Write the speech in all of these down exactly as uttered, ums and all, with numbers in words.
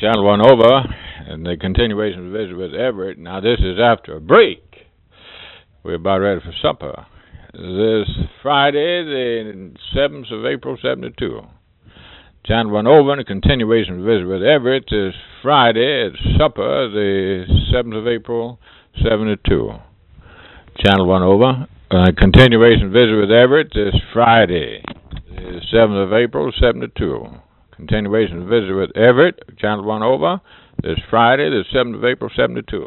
Channel one over, and the continuation of the visit with Everett. Now, this is after a break. We're about ready for supper. This Friday, the seventh of April, seventy-two. Channel one over, and the continuation of the visit with Everett is Friday at supper, the seventh of April, seventy-two. Channel one over, uh, continuation of the visit with Everett is Friday, the seventh of April, seventy-two. Continuation of the visit with Everett, Channel one over, this Friday, the seventh of April, seventy-two.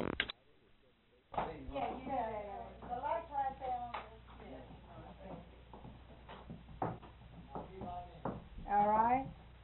All right.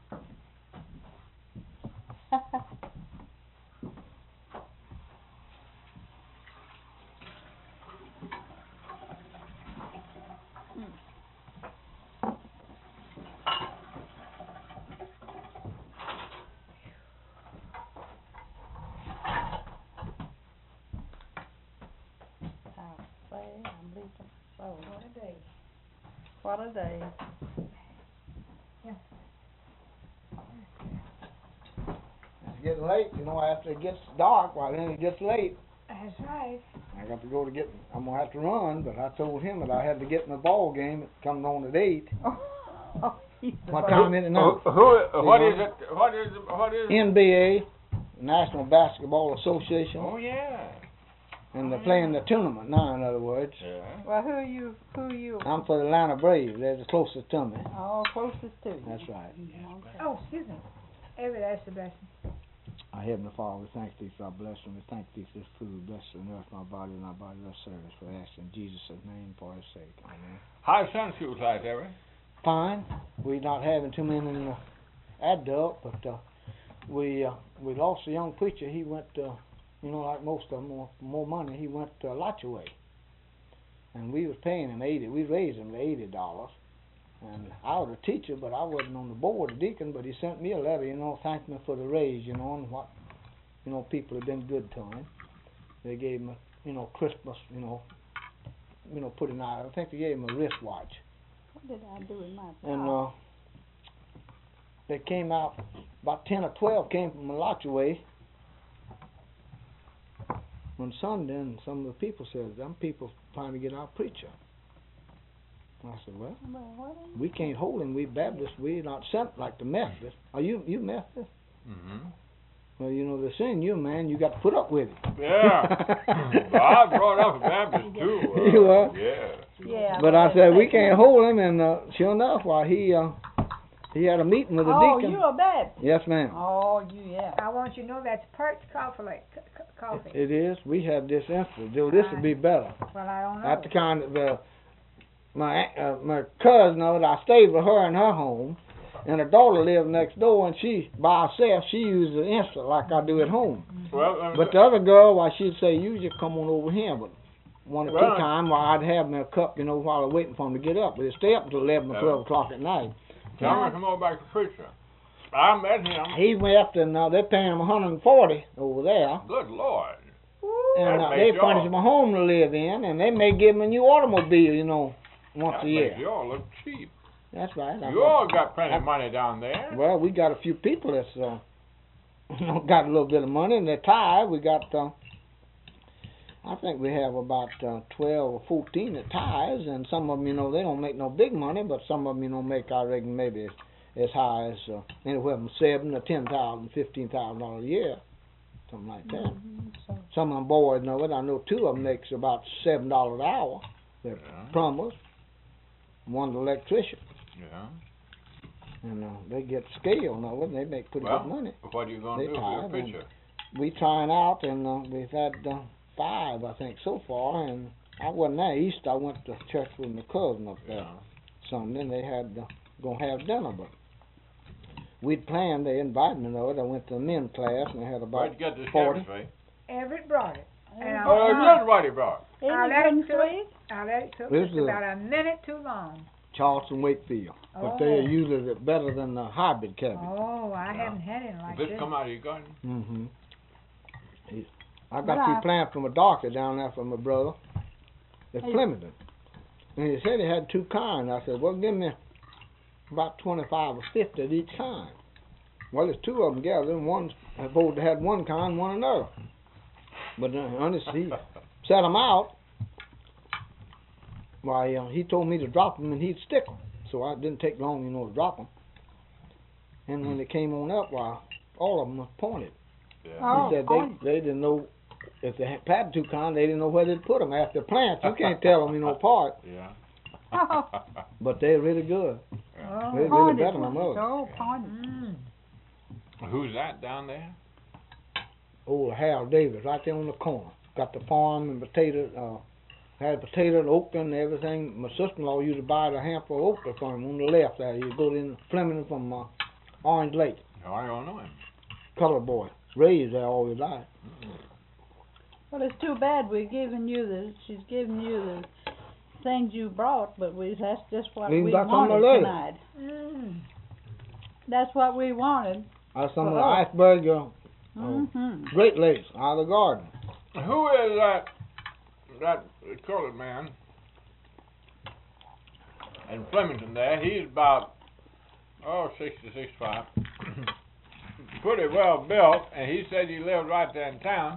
What a day. What a day. Yeah. It's getting late, you know, after it gets dark, well then it gets late. That's right. I got to go to get, I'm going to have to run, but I told him that I had to get in the ball game. It's coming on at eight. Oh, what time is it now? Who, who, what is it, what is it, what is it? N B A, National Basketball Association. Oh, yeah. And they're playing the tournament now, in other words. Yeah. Well, who are you, who are you? I'm for the Atlanta Braves. They're the closest to me. Oh, closest to you. That's right. Okay. Oh, excuse me. Everett, that's the blessing. Our Heavenly Father, we thank Thee for our blessing. We thank Thee for this food. Bless the earth, my body, and our body, our service. We ask in Jesus' name for His sake. Amen. How's Sunshine like, Everett? Fine. We're not having too many uh, adult, but uh, we uh, we lost a young preacher. He went, uh, you know, like most of them, more, more money. He went uh, Lotchaway, and we was paying him eighty. We raised him to eighty dollars, and I was a teacher, but I wasn't on the board, a deacon. But he sent me a letter, you know, thanking me for the raise, you know, and what, you know, people have been good to him. They gave him, a, you know, Christmas, you know, you know, put him out. I think they gave him a wristwatch. What did I do in my And uh, they came out, about ten or twelve came from Malachaway on Sunday, and some of the people said, them people trying to get our preacher. I said, well, we can't hold him. We Baptists, we're not sent like the Methodists. Are you you Methodist? Mm-hmm. Well, you know, they're saying you, man, you got to put up with it. Yeah. Well, I brought up a Baptist, too. Uh, You are? Yeah. Yeah. But I said, we can't hold him, and uh, sure enough, why, he uh, he had a meeting with the oh, deacon. Oh, you're a Baptist? Yes, ma'am. Oh, you, yeah. I want you to know that's perch coffee. Like, c- c- coffee. It is. We have this instant. This would be better. Well, I don't know. That's the kind of, uh, my uh, my cousin, uh, I stayed with her in her home, and her daughter lived next door, and she, by herself, she uses the instant like I do at home. Well, uh, But the other girl, why, she'd say, you just come on over here, but one or well, two times, well, I'd have me a cup, you know, while I'm waiting for him to get up. But it'd stay up until eleven or twelve o'clock at night. Tell me to come over back to preacher. I met him. He left, and uh, they're paying him one hundred forty over there. Good Lord. And That uh, makes they y'all- furnish him a home to live in, and they may give him a new automobile, you know, once That a year. makes you all look cheap. That's right. You all got plenty of money down there. Well, we got a few people that's uh, you know, got a little bit of money, and they're tired. We got, uh, I think we have about uh, twelve or fourteen that tithes, and some of them, you know, they don't make no big money, but some of them, you know, make, I reckon, maybe as high as uh, anywhere from seven to ten thousand, fifteen thousand dollars a year, something like that. Mm-hmm. So, Some of them boys know it. I know two of them makes about seven dollars an hour. They're Yeah. plumbers. One's an electrician. Yeah. And uh, they get scale, know it, and they make pretty Well, good money. what are you going They to do for your tired, and- preacher? We trying out, and uh, we've had uh, five, I think, so far. And I wasn't there East. I went to church with my cousin up there Yeah. Sunday, and they had uh, gonna have dinner, but we'd planned. They invited me, know it. I went to the men's class, and they had about Where'd you get this forty. Chevy? Everett brought it. And I- Oh, that's what he brought. Isn't I it let good it and cook. sweet? I let it cook This just is- about a minute too long. Charleston Wakefield, but they Oh. usually it better than the hybrid cabbage. Oh, I Yeah. haven't had it like Did this. this come out of your garden? Mm-hmm. I got But two I- plants from a doctor down there from my brother at Hey. Flemington. And he said he had two kinds. I said, well, give me about twenty-five or fifty of each kind. Well, there's two of them gathered, and one's I supposed to had one kind, one another. But uh, honest, he set 'em out. Why, uh, he told me to drop 'em and he'd stick 'em. So I didn't take long, you know, to drop 'em. And when they came on up, why, all of 'em was pointed. Yeah. Oh, He said pointed. they, they didn't know, if they had planted two kind, they didn't know where they'd put 'em. After plants, you can't tell 'em, you know, apart. Yeah. But they're really good. Oh, They're really Pointed better than ones. most. Oh, pointed. mm. Who's that down there? Old Hal Davis, right there on the corner. Got the farm and potato, uh, had potato and okra and everything. My sister-in-law used to buy a handful of okra from him on the left there. You go in Fleming from uh, Orange Lake. Oh, I don't know him. Colored boy. Raised there all his life. Well, it's too bad we're giving you the, she's giving you the things you brought, but we, that's just what We we got some wanted already. tonight. Mm. That's what we wanted. That's some of the Oh. iceberg, uh, Oh. Mm-hmm. Great Lakes, out of the garden. Who is that, that colored man in Flemington there? He's about, oh, sixty, sixty-five. Pretty well built, and he said he lived right there in town.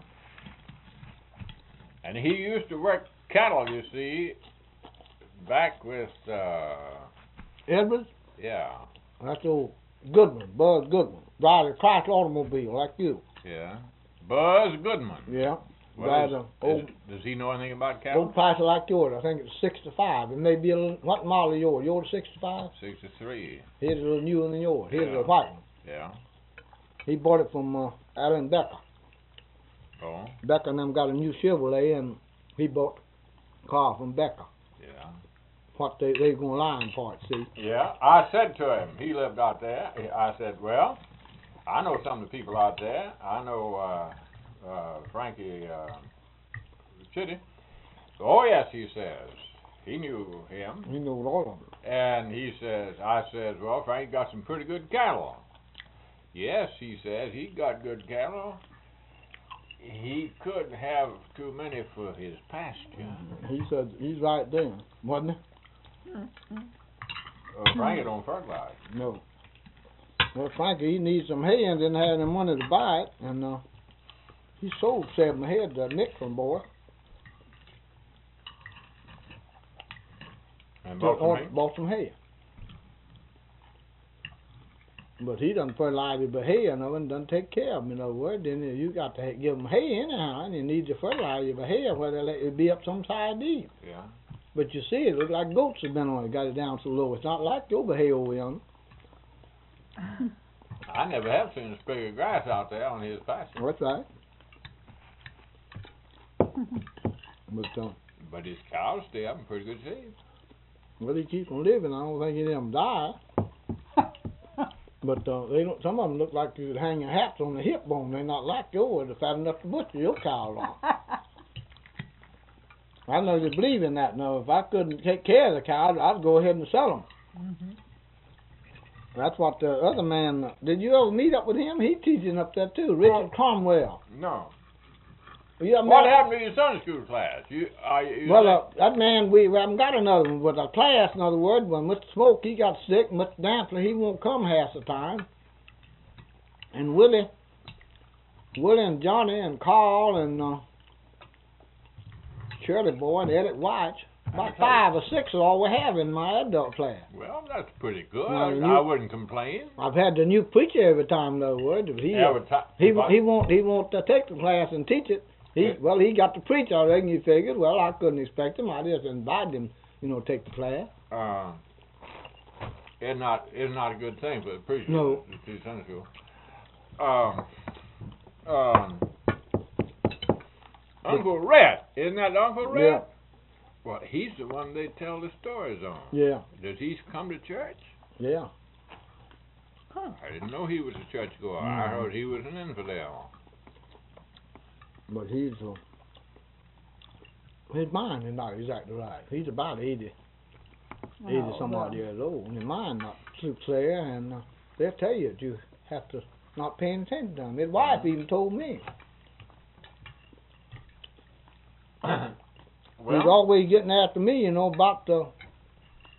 And he used to work cattle, you see, back with, uh, Edwards, yeah, that's old Goodman, Buzz Goodman. Drives a Chrysler automobile like you. yeah. Buzz Goodman. Yeah. Well, Drives is- a old, is- does he know anything about cattle? old Chrysler like yours. I think it's sixty-five. It may be a little, what model is yours? Yours sixty-five? sixty-three, His is a little newer than yours. His is Yeah. a white one. yeah. He bought it from uh, Alan Becker. Oh, Becker and them got a new Chevrolet, and he bought the car from Becker. yeah. What they they gonna line parts, see? Yeah, I said to him, he lived out there. I said, well, I know some of the people out there. I know uh, uh, Frankie uh, Chitty. Oh, yes, he says. He knew him. He knows all of them. And he says, I says, well, Frankie got some pretty good cattle. Yes, he says, he got good cattle. He couldn't have too many for his pasture. He said he's right there, wasn't he? Uh, Frankie don't fertilize. No. Well, Frankie, he needs some hay and didn't have any money to buy it, and uh, he sold seven head to Nixon boy. And Bought, bought some hay. bought some hay. But he doesn't fertilize it, but hay and and doesn't take care of them. In other words, then you got to ha- give them hay anyhow, and you need to fertilize it, but hay, where they let it be up some side deep. Yeah. But you see, it looks like goats have been on it, got it down so low. It's not like over hay over yonder. I never have seen a sprig of grass out there on his pasture. That's right. But uh, But his cows stay up in pretty good shape. well, he keeps on living. I don't think any of them die. But uh, they don't. Some of them look like you're hanging hats on the hip bone. They're not like yours. They're fat enough to butcher your cows on. I know they believe in that. Now, if I couldn't take care of the cows, I'd go ahead and sell them. Mm-hmm. That's what the other man. Did you ever meet up with him? He teaching up there too. Richard Cromwell. No. You ever What met- happened to your Sunday school class? You, uh, you Well, said- uh, that man, we, we haven't got another one, but a class, in other words, when Mister Smoke, he got sick, Mister Dampler, he won't come half the time. And Willie, Willie and Johnny and Carl and uh, Shirley Boy and Elliot White, about five or six is all we have in my adult class. well, that's pretty good. Now, you- I wouldn't complain. I've had the new preacher every time, in other words. He, uh, Every ti- he, what? he won't, he won't uh, take the class and teach it. He, Yeah. well, he got to preach, I reckon. He figured, well, I couldn't expect him. I just invited him, you know, to take the class. Uh, it's not, it's not a good thing for the preacher No. to teach Sunday school. Um, um, Uncle Red, isn't that Uncle Red? Yeah. Well, he's the one they tell the stories on. Yeah, Does he come to church? yeah. Huh. I didn't know he was a church goer. I Mhm. heard he was an infidel. But he's, uh, his mind is not exactly right. He's about eighty, eighty Oh, some odd well. years old. And his mind not too clear, and uh, they'll tell you that you have to not paying attention to him. His wife even told me. He's Well, always getting after me, you know, about the,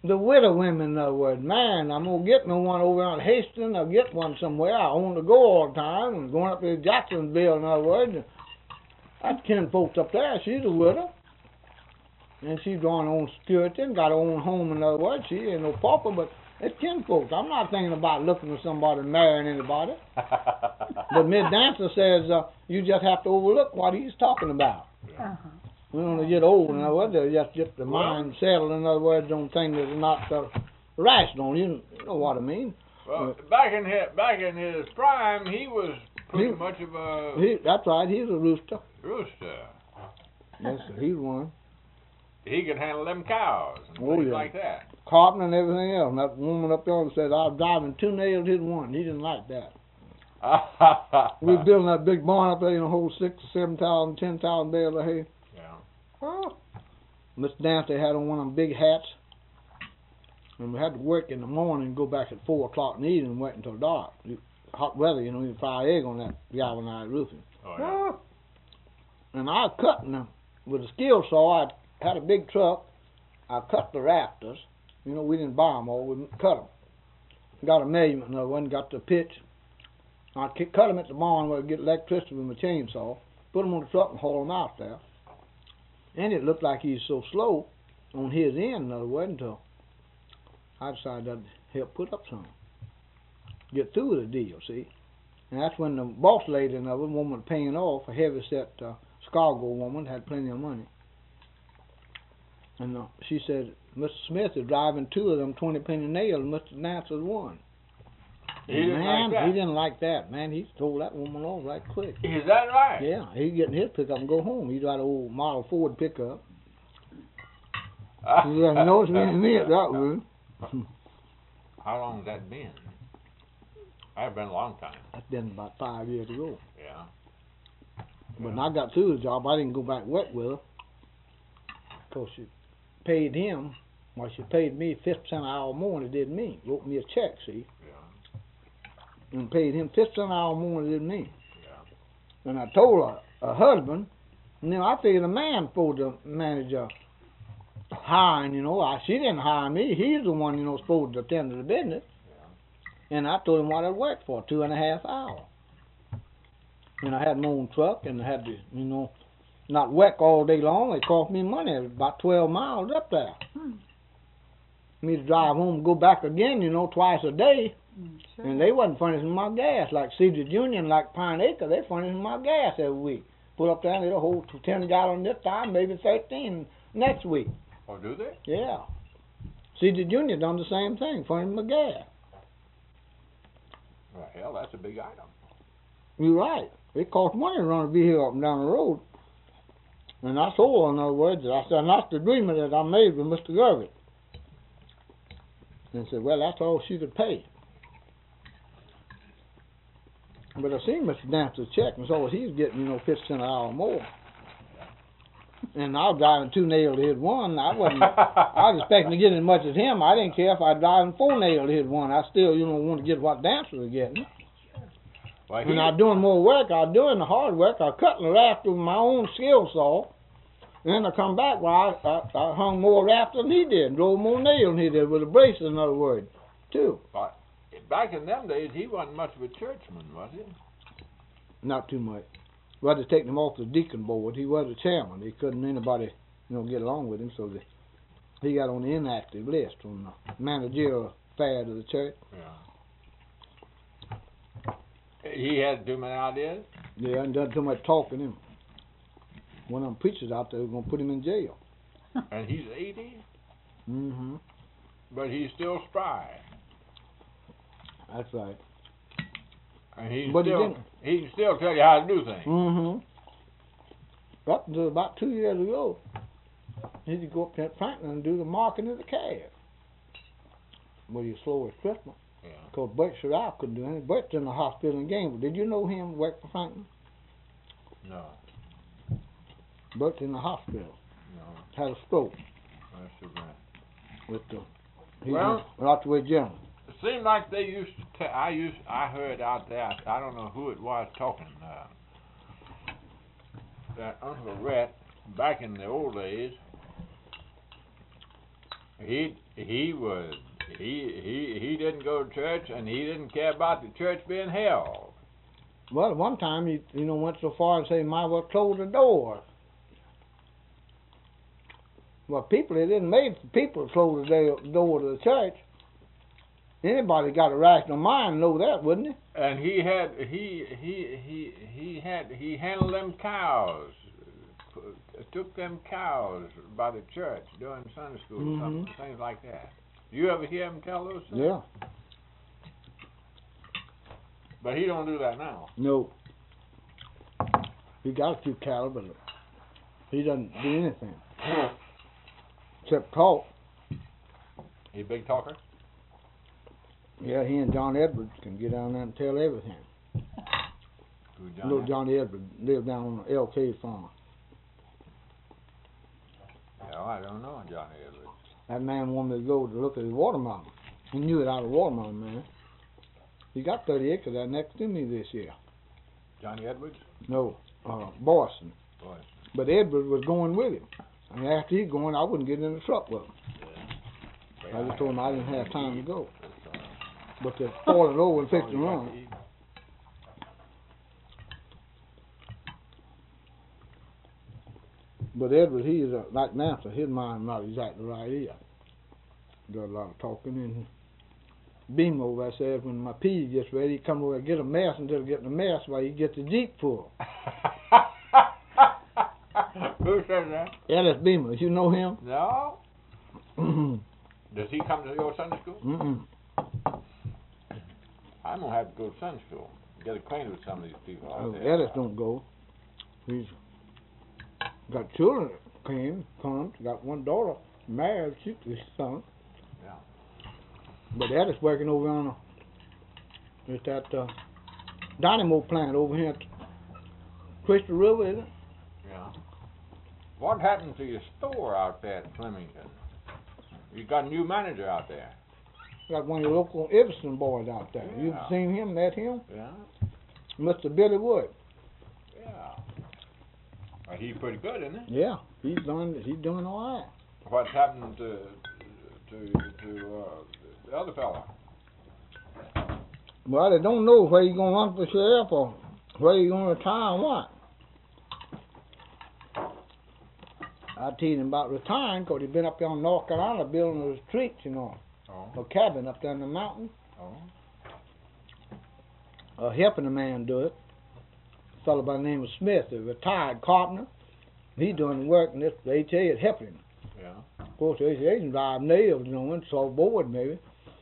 the widow women, in other words. Man, I'm gonna get me one over on Hastings. I'll get one somewhere. I want to go all the time. I'm going up to Jacksonville, in other words. That's kin folks up there. She's a widow. And she's drawing her own security and got her own home, in other words. She ain't no pauper, but it's kin folks. I'm not thinking about looking for somebody marrying anybody. But Miss Dancer says uh, you just have to overlook what he's talking about. Uh-huh. We want to get old, in other words, they just get the Well- mind settled, in other words, on things that are not uh, rational. You know what I mean? Well, back in his back in his prime, he was pretty He- much of a He, that's right, he's a rooster. rooster. Yes, he's one. He could handle them cows and Oh, things yeah. like that. Carpenter and everything else. And that woman up there said, I was driving two nails, hit one. He didn't like that. We were building that big barn up there, you know, hold six, seven thousand, ten thousand bales of hay. Yeah. Oh. Mister Dancy had on one of them big hats. And we had to work in the morning and go back at four o'clock in the evening and wait until dark. Hot weather, you know, you fire egg on that galvanized roofing. Oh, yeah. And I was cutting them with a skill saw. I had a big truck. I cut the rafters. You know, we didn't buy them all. We cut them. Got a measurement, and I went and got the pitch. I cut them at the barn where I get electricity with my chainsaw. Put them on the truck and haul them out there. And it looked like he was so slow on his end, in other words, until I decided I'd help put up some. Get through with the deal, see? And that's when the boss lady, another woman paying off, a heavy set uh, Chicago woman, had plenty of money. And uh, she said, Mister Smith is driving two of them twenty penny nails, and Mister Nance's one. He didn't Man, like that. he didn't like that. Man, he told that woman off right quick. Is that right? Yeah, he'd get in his pickup and go home. He'd got an old Model Ford pickup. You didn't notice me and me at that room. How long has that been? That's been a long time. That's been about five years ago. Yeah. But when I got through the job, I didn't go back work with her. Because she paid him, well, she paid me fifty cents an hour more than it did me. Wrote me a check, see? Yeah. And paid him fifty cents an hour more than it did me. Yeah. And I told her, her husband, you know, I figured a man supposed to manage a hiring, you know. I, she didn't hire me. He's the one, you know, supposed to attend to the business. And I told him what I'd work for, two and a half hours. And I had my own truck and I had to, you know, not work all day long. It cost me money. It was about twelve miles up there. Hmm. Me to drive home and go back again, you know, twice a day. Mm, sure. And they wasn't furnishing my gas. Like Cedar Junior and like Pine Acre, they furnishing my gas every week. Put up there and it'll hold to ten gallons this time, maybe thirteen next week. Oh, do they? Yeah. Cedar Junior done the same thing, furnishing my gas. Well, hell, that's a big item. You're right. It costs money to run a vehicle up and down the road. And I told her, in other words, that I said, and that's the agreement that I made with Mister Gervit. And said, well, that's all she could pay. But I seen Mister Dancer's check and saw he was getting, you know, fifty cents an hour more. And I was driving two nails to hit one. I wasn't, I was expecting to get as much as him. I didn't care if I was driving four nails to hit one. I still, you know, want to get what Dancer was getting. Well, And he- I was doing more work. I was doing the hard work. I was cutting the raft with my own skill saw. And then I come back, well, I, I, I hung more raft than he did, drove more nails than he did, with a brace, in other words, too. But back in them days, he wasn't much of a churchman, was he? Not too much. We had to take him off the deacon board. He was a chairman. He couldn't anybody, you know, get along with him, so the, he got on the inactive list on the managerial affairs of the church. Yeah. He had too many ideas? Yeah, and done too much talking him. One of them preachers out there was going to put him in jail. And he's eighty, Mm-hmm. but he's still spry. That's right. And he's But he still, didn't. he can still tell you how to do things. Mm-hmm. Up until about two years ago, he could go up to Franklin and do the marking of the calf. Well, you slow as Christmas. Yeah. Because Bert Sherrill couldn't do anything. Bert's in the hospital in Gainesville. Did you know him, worked for Franklin? No, Bert's in the hospital. no, Had a stroke that's too bad. with the, he Well- was out the way general. It seemed like they used to. T- I used. I heard out there. I don't know who it was talking. Uh, that Uncle Rhett, back in the old days, He he was he he he didn't go to church, and he didn't care about the church being held. Well, at one time he, you know, went so far and say, "Might well close the door." Well, people, it isn't made for people to close the day- door to the church. Anybody got a rational mind know that, wouldn't he? And he had he he he he had he handled them cows, uh, took them cows by the church during Sunday school, Mhm. or something, things like that. You ever hear him tell those things? Yeah. But he don't do that now. No. He got a few cattle, but he doesn't do anything except talk. He a big talker. Yeah, he and John Edwards can get down there and tell everything. Who, John Little Edwards? Johnny Edwards lived down on the L K farm. No, I don't know Johnny Edwards. That man wanted me to go to look at his watermelon. He knew it out of watermelon, man. He got thirty acres out next to me this year. Johnny Edwards? No, uh, Boston. Boy. But Edwards was going with him. And after he going, I wouldn't get in the truck with him. I just told him I didn't have time to go. But they spoiled it over and fixed the run. But Edward, he is uh, like Nancy. His mind not exactly right either. Does a lot of talking. And Beam over, I said, when my pea gets ready, he come over and get a mess. Instead of getting a mess, why he gets the Jeep full. Who said that? Ellis Beamer, you know him? No. Mm-mm. Does he come to your Sunday school? Mm-mm. I'm gonna have to go to Sunday school. Get acquainted with some of these people out Oh, there. Ellis don't go. He's got children that came, comes, got one daughter married, she's his son. Yeah. But Ellis working over on a, at that uh, dynamo plant over here at Crystal River, isn't it? Yeah. What happened to your store out there at Flemington? You got a new manager out there. Got one of your local Everson boys out there. You've Yeah. seen him, met him? Yeah. Mister Billy Wood. Yeah. Well, he's pretty good, isn't he? Yeah, he's doing he's doing all right. What's happened to to to uh, the other fella? Well, they don't know where he's gonna run for sheriff or where he's gonna retire and what. I teased him about retiring because he's been up there in North Carolina building those retreats, you know, Oh. a cabin up there in the mountains. Oh. Uh, helping a man do it. A fellow by the name of Smith, a retired carpenter. He doing the work, and this the H A is helping him. Yeah. Of course, the H A can drive nails, you know, and saw board maybe.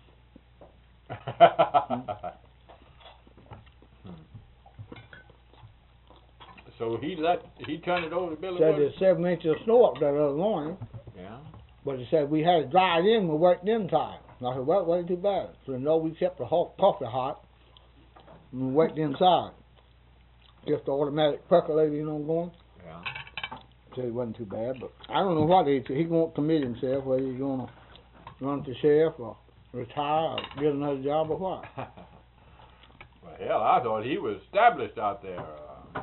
So he let he turned it over to Billy Said Wood? there's seven inches of snow up there the other morning, Yeah. but he said we had it dried in, we worked inside. And I said, well, it wasn't too bad. So no, we kept the hot coffee hot, and we worked inside. Just the automatic percolator, you know, going. Yeah. Said it wasn't too bad, but I don't know what he he won't commit himself, whether he's gonna run for sheriff or retire or get another job or what. Well, hell, I thought he was established out there. Uh,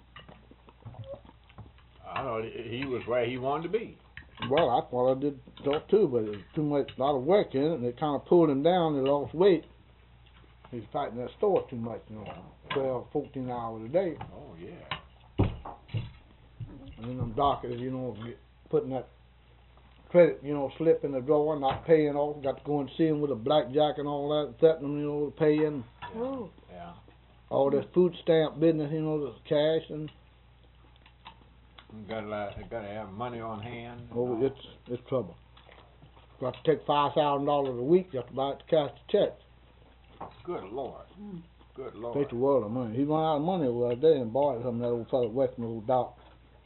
I thought he he was where he wanted to be. Well, I thought I did thought too, but there's too much, lot of work in it, and they kind of pulled him down. He lost weight. He's fighting that store too much, you know, twelve, fourteen hours a day. Oh yeah. And then them doctors, you know, get, putting that credit, you know, slip in the drawer, not paying off. Got to go and see him with a blackjack and all that, setting them, you know, paying. Yeah. Yeah. All this food stamp business, you know, the cash and You gotta uh, gotta have money on hand. and oh, all. it's it's trouble. Got to take five thousand dollars a week just to buy it to cash the check. Good Lord. Mm. Good Lord. Takes a world of money. He run out of money the other day and borrowed from that old fellow Western old doc.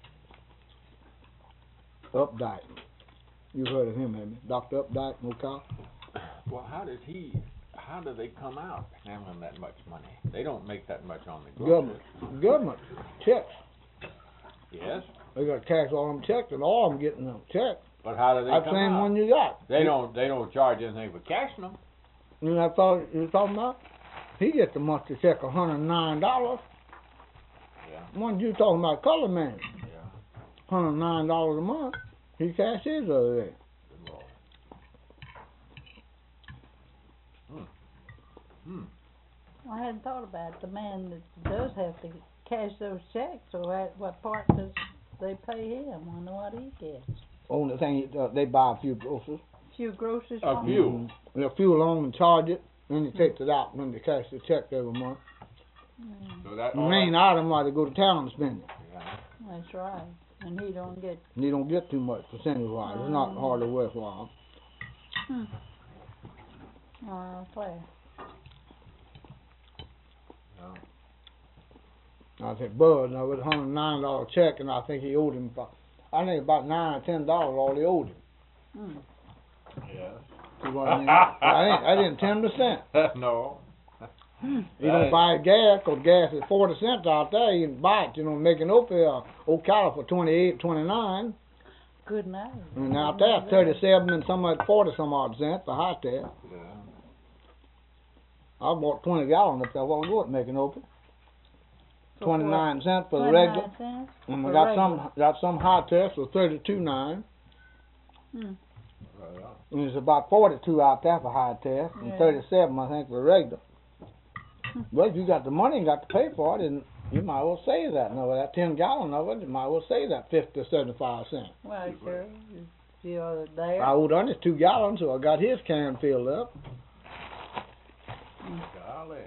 Updike. You've heard of him, haven't you? Doctor Updike, no cop. Well, how did he? How do they come out handling that much money? They don't make that much on the groceries. Government. Government. Checks. Yes, They got to cash all them checks and all of them getting them checks. but how do they That's the come same out? one you got. They don't. They don't charge anything for cashing them. You know that fellow you was talking about? He gets a monthly check of one hundred nine dollars. Yeah. One you talking about, color man. Yeah. one hundred nine dollars a month. He cashed his the other day. Good Lord. Hmm. I hadn't thought about it. The man that does have to cash those checks, so what, what part does they pay him? I wonder what he gets. Only thing, uh, they buy a few groceries. Few groceries A from few. him. Mm-hmm. They'll fuel on and charge it, then he takes it out when they cash the check every month. Mm, So that The all main that- item, why they go to town and spend it. Yeah. that's right. And he don't get. And you don't get too much percentage wise. It's not Mm. hardly worthwhile. Hmm. Oh, fair. Yeah. I said, Bud, now with a hundred and nine dollar check, and I think he owed him, about, I think about nine or ten dollars all he owed him. Hmm. Yes. See what I mean? I ain't, I didn't ten percent. No. He don't buy gas, 'cause gas is forty cents out there. He can buy it, you know, making up here, Ocala for twenty-eight, twenty-nine. Good night. And out there, thirty-seven and some odd, forty some odd cents for high tech. Yeah. I bought twenty gallons up there while ago at making open. For twenty-nine cents for the twenty-nine regular. cents? And For I got regular. some, got some high tech for thirty-two nine. Hmm. Well, And it's about forty-two out there for high tech, and Yeah. thirty-seven I think for regular. Hmm. Well, if you got the money and got to pay for it, then you might as well save that. No, that ten gallon of it, you might as well save that fifty or seventy-five cents. Well, sure. If you're there. I owed Ernest two gallons, so I got his can filled up. golly.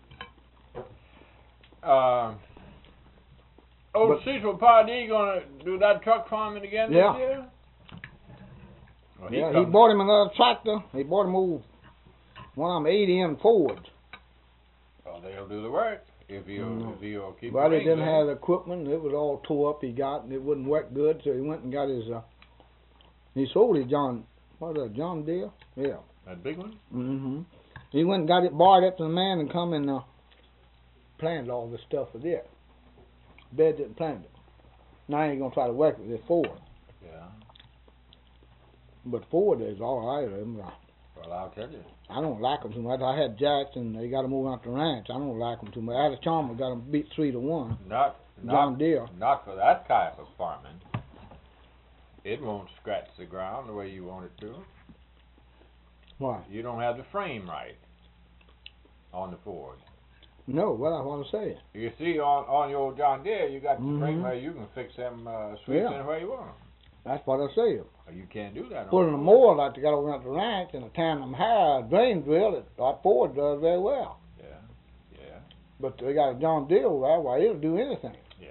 Uh, old But- Cecil Pardee gonna do that truck farming again Yeah. this year? Well, Yeah, he comes- bought him another tractor. He bought him old, one of them eighty M Fords. Oh, they'll do the work if he'll, Mm. if he'll keep But the he didn't reins have in. the equipment. It was all tore up. He got, and it wouldn't work good. So he went and got his. Uh, he sold his John. What was that? John Deere. Yeah. That big one? Mm-hmm. He went and got it, borrowed it from the man, and come and uh, planted all this stuff for there. Bed it and planted it. Now he ain't gonna try to work with this Ford. Yeah. But Ford is all right. um, Well, I'll tell you. I don't like them too much. I had Jacks, and they got them over out the ranch. I don't like them too much. Ada Chalmers got them beat three to one. Not, John not, Deere. not for that type of farming. It won't scratch the ground the way you want it to. Why? You don't have the frame right on the Ford. No, what I want to say. You see, on on your John Deere, you got the Mhm. frame where you can fix them uh, switches Yeah. anywhere you want 'em. That's what I say. Well, you can't do that. on Putting the a Ford. mower like they got over at the ranch and a tandem high drain drill, it, that Ford does very well. Yeah, yeah, But they got a John Deere over there, why it'll do anything. yeah.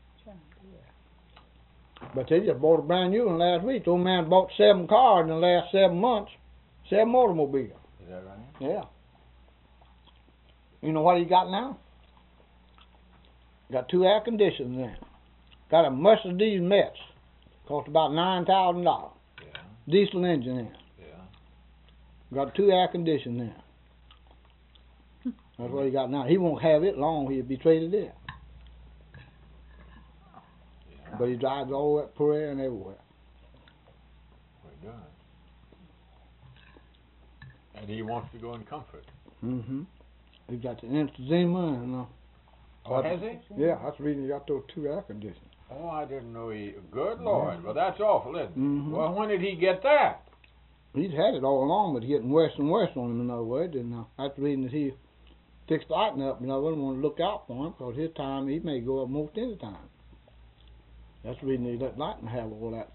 But they just bought a brand new one last week. The old man bought seven cars in the last seven months, seven automobiles. Is that right? Yeah. You know what he got now? Got two air conditioners in. Got a Mercedes Metz. Cost about nine thousand dollars. Yeah, Diesel engine in. yeah. Got two air conditioners in. That's what he got now. He won't have it long. He'll be traded in. Yeah. But he drives all that Prairie and everywhere. Very good. And he wants to go in comfort. Mm-hmm. He got the emphysema and uh, Oh, has he? yeah, that's the reason he got those two air conditioners. Oh, I didn't know he. Good Lord. Well, that's awful, isn't it? Mhm. Well, when did he get that? He's had it all along, but getting worse and worse on him, in other words. And uh, that's the reason that he fixed lighting up. In other words, want to look out for him, because his time, he may go up most any time. That's the reason he let lighting have all that.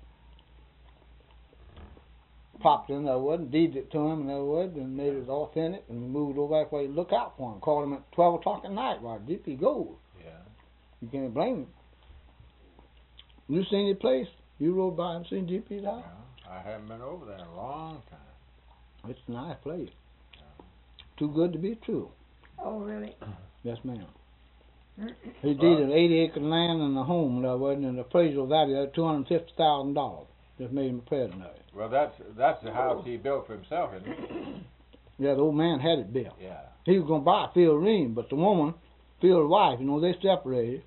Popped in, in other words, and deeded it to him, in other words, and made it authentic, and we moved over that way to look out for him. Called him at twelve o'clock at night while G P goes. Yeah. You can't blame him. You seen his place? You rode by and seen G P's house? Yeah. I haven't been over there in a long time. It's a nice place. Too good to be true. Oh, really? Yes, ma'am. He deeded eighty acres of land and a home, there wasn't, and the appraisal value of two hundred fifty thousand dollars. Just made him a president of it. Well, that's that's the house he built for himself, isn't it? Yeah, the old man had it built. Yeah. He was going to buy Phil Ream, but the woman, Phil's wife, you know, they separated.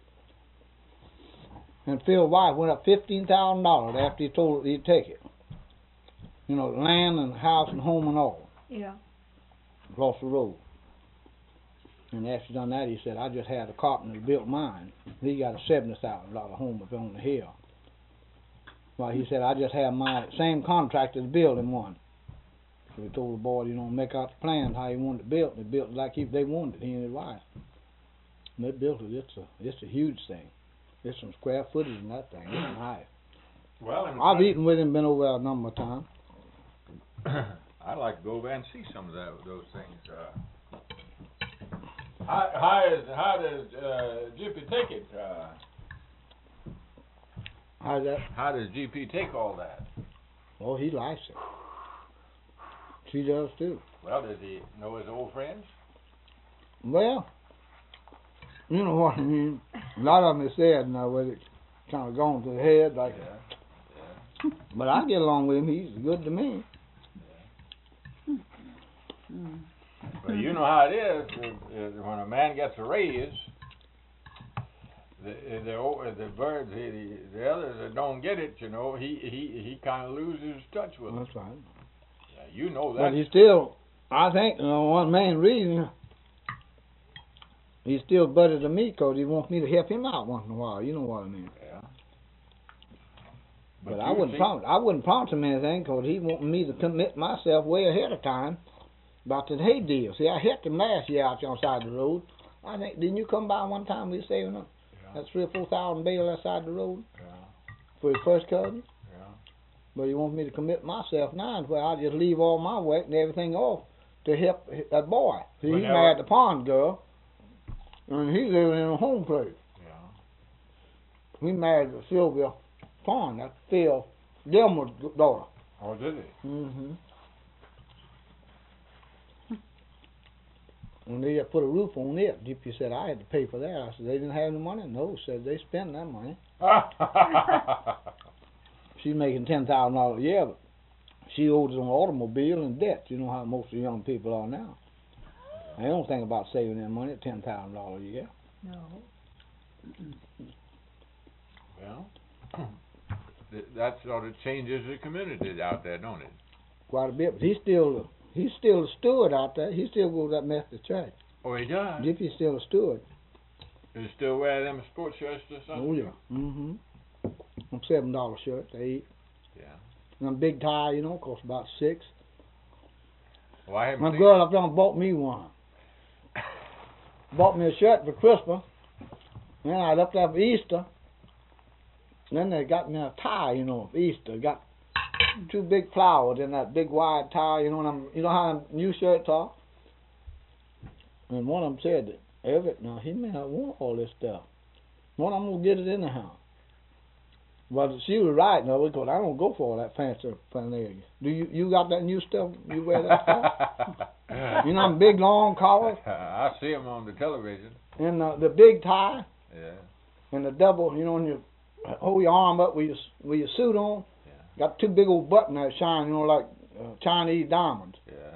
And Phil's wife went up fifteen thousand dollars after he told her he'd take it. You know, the land and the house and home and all, Yeah. across the road. And after he done that, he said, I just had a carpenter that built mine. He got a seventy thousand dollars home up on the hill. Well, he said, I just had my same contractor to build him one. So he told the boy, you know, make out the plans how he wanted it built. They built it like he, they wanted it, he and his wife. And they built it. It's a, it's a huge thing. There's some square footage in that thing. It's nice. Well, and I've eaten with him, been over there a number of times. I'd like to go over and see some of that, those things. Uh, how, how, is, how does uh, G P take it? Uh, How's that? how does G P take all that? Oh, he likes it. She does too. Well, does he know his old friends? Well, you know what I mean. A lot of them is sad now, with it kind of gone to the head, like. Yeah. But I get along with him. He's good to me. Mm. But you know how it is. uh, uh, When a man gets a raise, the uh, the o- the birds, the, the others that don't get it, you know, he he he kind of loses touch with them. That's right. Yeah, you know But that. he still, I think, you know, one main reason he's still better than me because he wants me to help him out once in a while. You know what I mean. Yeah. But, you I wouldn't see- promise. I wouldn't promise him anything because he wanted me to commit myself way ahead of time about the hay deal. See, I hit the last year out there on the side of the road. I think didn't you come by one time we were saving up Yeah. that three or four thousand bale that side of the road Yeah. for his first cousin? Yeah. But he wants me to commit myself now, where I just leave all my work and everything off to help that boy. See, he Whenever- married the pond girl, and he living in a home place. Yeah. He married Sylvia Pond, that's Phil Gilmore's daughter. Oh, did he? Mm-hmm. And they just put a roof on it. G P said I had to pay for that. I said they didn't have the money. No, said they spent that money. She's making ten thousand dollars a year, but she owes an automobile and debt. You know how most of the young people are now. They don't think about saving their money at ten thousand dollars a year. No. Well, th- that sort of changes the community out there, don't it? Quite a bit, but he's still he's still a steward out there. He still goes to that Methodist church. Oh, he does. G P's still a steward. You still wear them sports shirts or something? Oh yeah. Mm-hmm. Them seven dollar shirts, eight. Yeah. And them big tie, you know, cost about six. Well, I haven't My seen- girl up there bought me one. Bought me a shirt for Christmas. Then I was up there for Easter. Then they got me a tie, you know, for Easter. Got two big flowers in that big wide tie, you know, and I'm, you know how them new shirts are? And one of them said that Everett, now he may not want all this stuff. One, I'm going to get it in the house. But she was right, no, because I don't go for all that fancy paraphernalia. Do you, you got that new stuff? You wear that stuff? You know, them big long collars I see them on the television. and the, the big tie Yeah. and the double, you know, and you hold your arm up with your, with your suit on. Yeah. Got two big old buttons that shine, you know, like uh, Chinese diamonds. Yeah.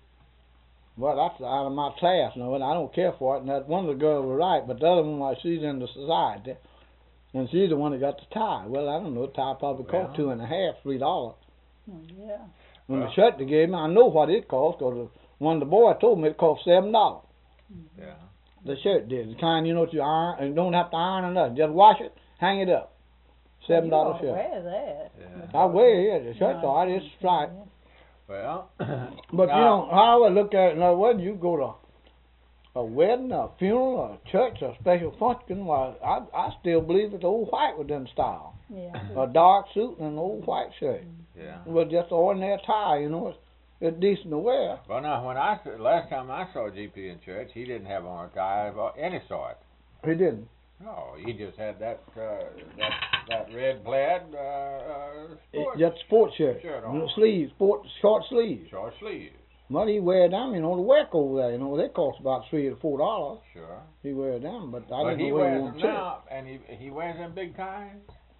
Well, that's out of my class, you know, and I don't care for it. And that one of the girls was right, but the other one, like, she's in the society, and she's the one that got the tie. Well, I don't know, the tie probably cost Well. two and a half, three dollars. Oh, yeah. And Well. the shirt they gave me, I know what it cost, because one of the boys told me it cost seven dollars. Yeah. The shirt did. The kind, you know, that you iron, and you don't have to iron or nothing. Just wash it, hang it up. Seven dollar You shirt. ought to wear that. Yeah. I wear it. The shirt's all right. It's striped. Well. But you know, how I would look at it, now whether you go to a wedding, a funeral, a church, a special function, well, I I still believe that the old white was in style. Yeah. A dark suit and an old white shirt. Yeah. With just an ordinary tie, you know, it's, it's decent to wear. Well, now, when I s- last time I saw G P in church, he didn't have on a tie of any sort. He didn't. No, he just had that uh, that that red plaid uh, uh, It, sport just sport shirt. shirt You know, on, sleeves, sport, short sleeves. short sleeves. But he wear them, you know, the work over there, you know, they cost about three to four dollars. Sure. He wear them, but I But didn't he know where he wears went them to church. now, and he he wears them big ties.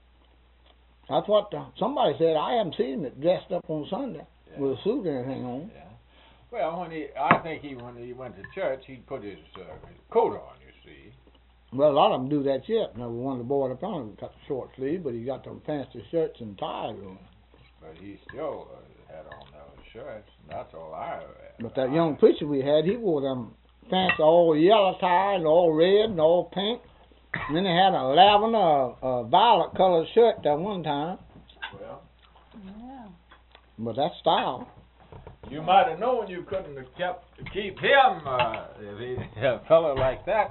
That's what uh, somebody said. I haven't seen him dressed up on Sunday Yeah. with a suit or anything on. Yeah. Well, when he, I think he when he went to church, he put his, uh, his coat on. You see. Well, a lot of them do that yet. Now, one of the boys up on got the short sleeve, but he got them fancy shirts and ties on. But he still uh, had on those shirts. And that's all I. But that young preacher we had, he wore them fancy all yellow ties, and all red, and all pink. And then he had a lavender, uh, violet colored shirt that one time. Well, Yeah. But that's style. You might have known you couldn't have kept keep him uh, if he a fellow like that.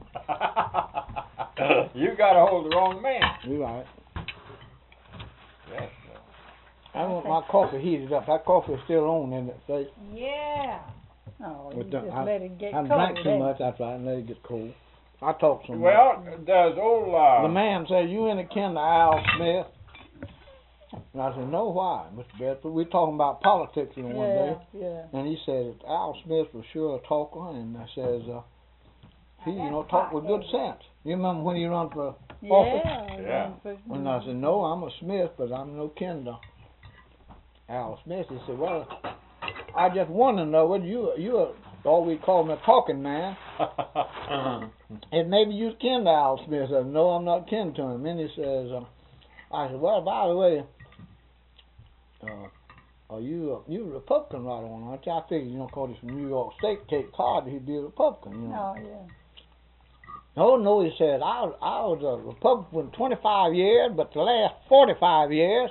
You got a hold of the wrong man. You right. Yes. I want my coffee heated up. That coffee is still on, isn't it? See? Yeah. Oh, you But the- just I- let it get I cold. drank too didn't much, that's right, and let it get cold. I talked some. Well, does old uh, The man said, "You in the kin of Al Smith?" And I said, "No, why, Mister Bedford? We talking about politics you know, one Yeah, day." yeah. And he said, "Al Smith was sure a talker," and I says, uh, "He, you know, That's talked with good hot, sense." You remember when he run for Yeah. office? Yeah. for- And I said, "No, I'm a Smith, but I'm no kin to Al Smith." He said, "Well, I just want to know whether you you are all we call him a talking man, and maybe you kin to Al Smith." I said, "No, I'm not kin to him." And he says, uh, "I said, well, by the way, uh, are you uh, you a Republican right on, aren't you?" I figured, you know, 'cause he's from New York State, Cape Cod, he'd be a Republican, you know. Oh, yeah. Oh no, he said, I was, I was a Republican twenty-five years, but the last forty-five years,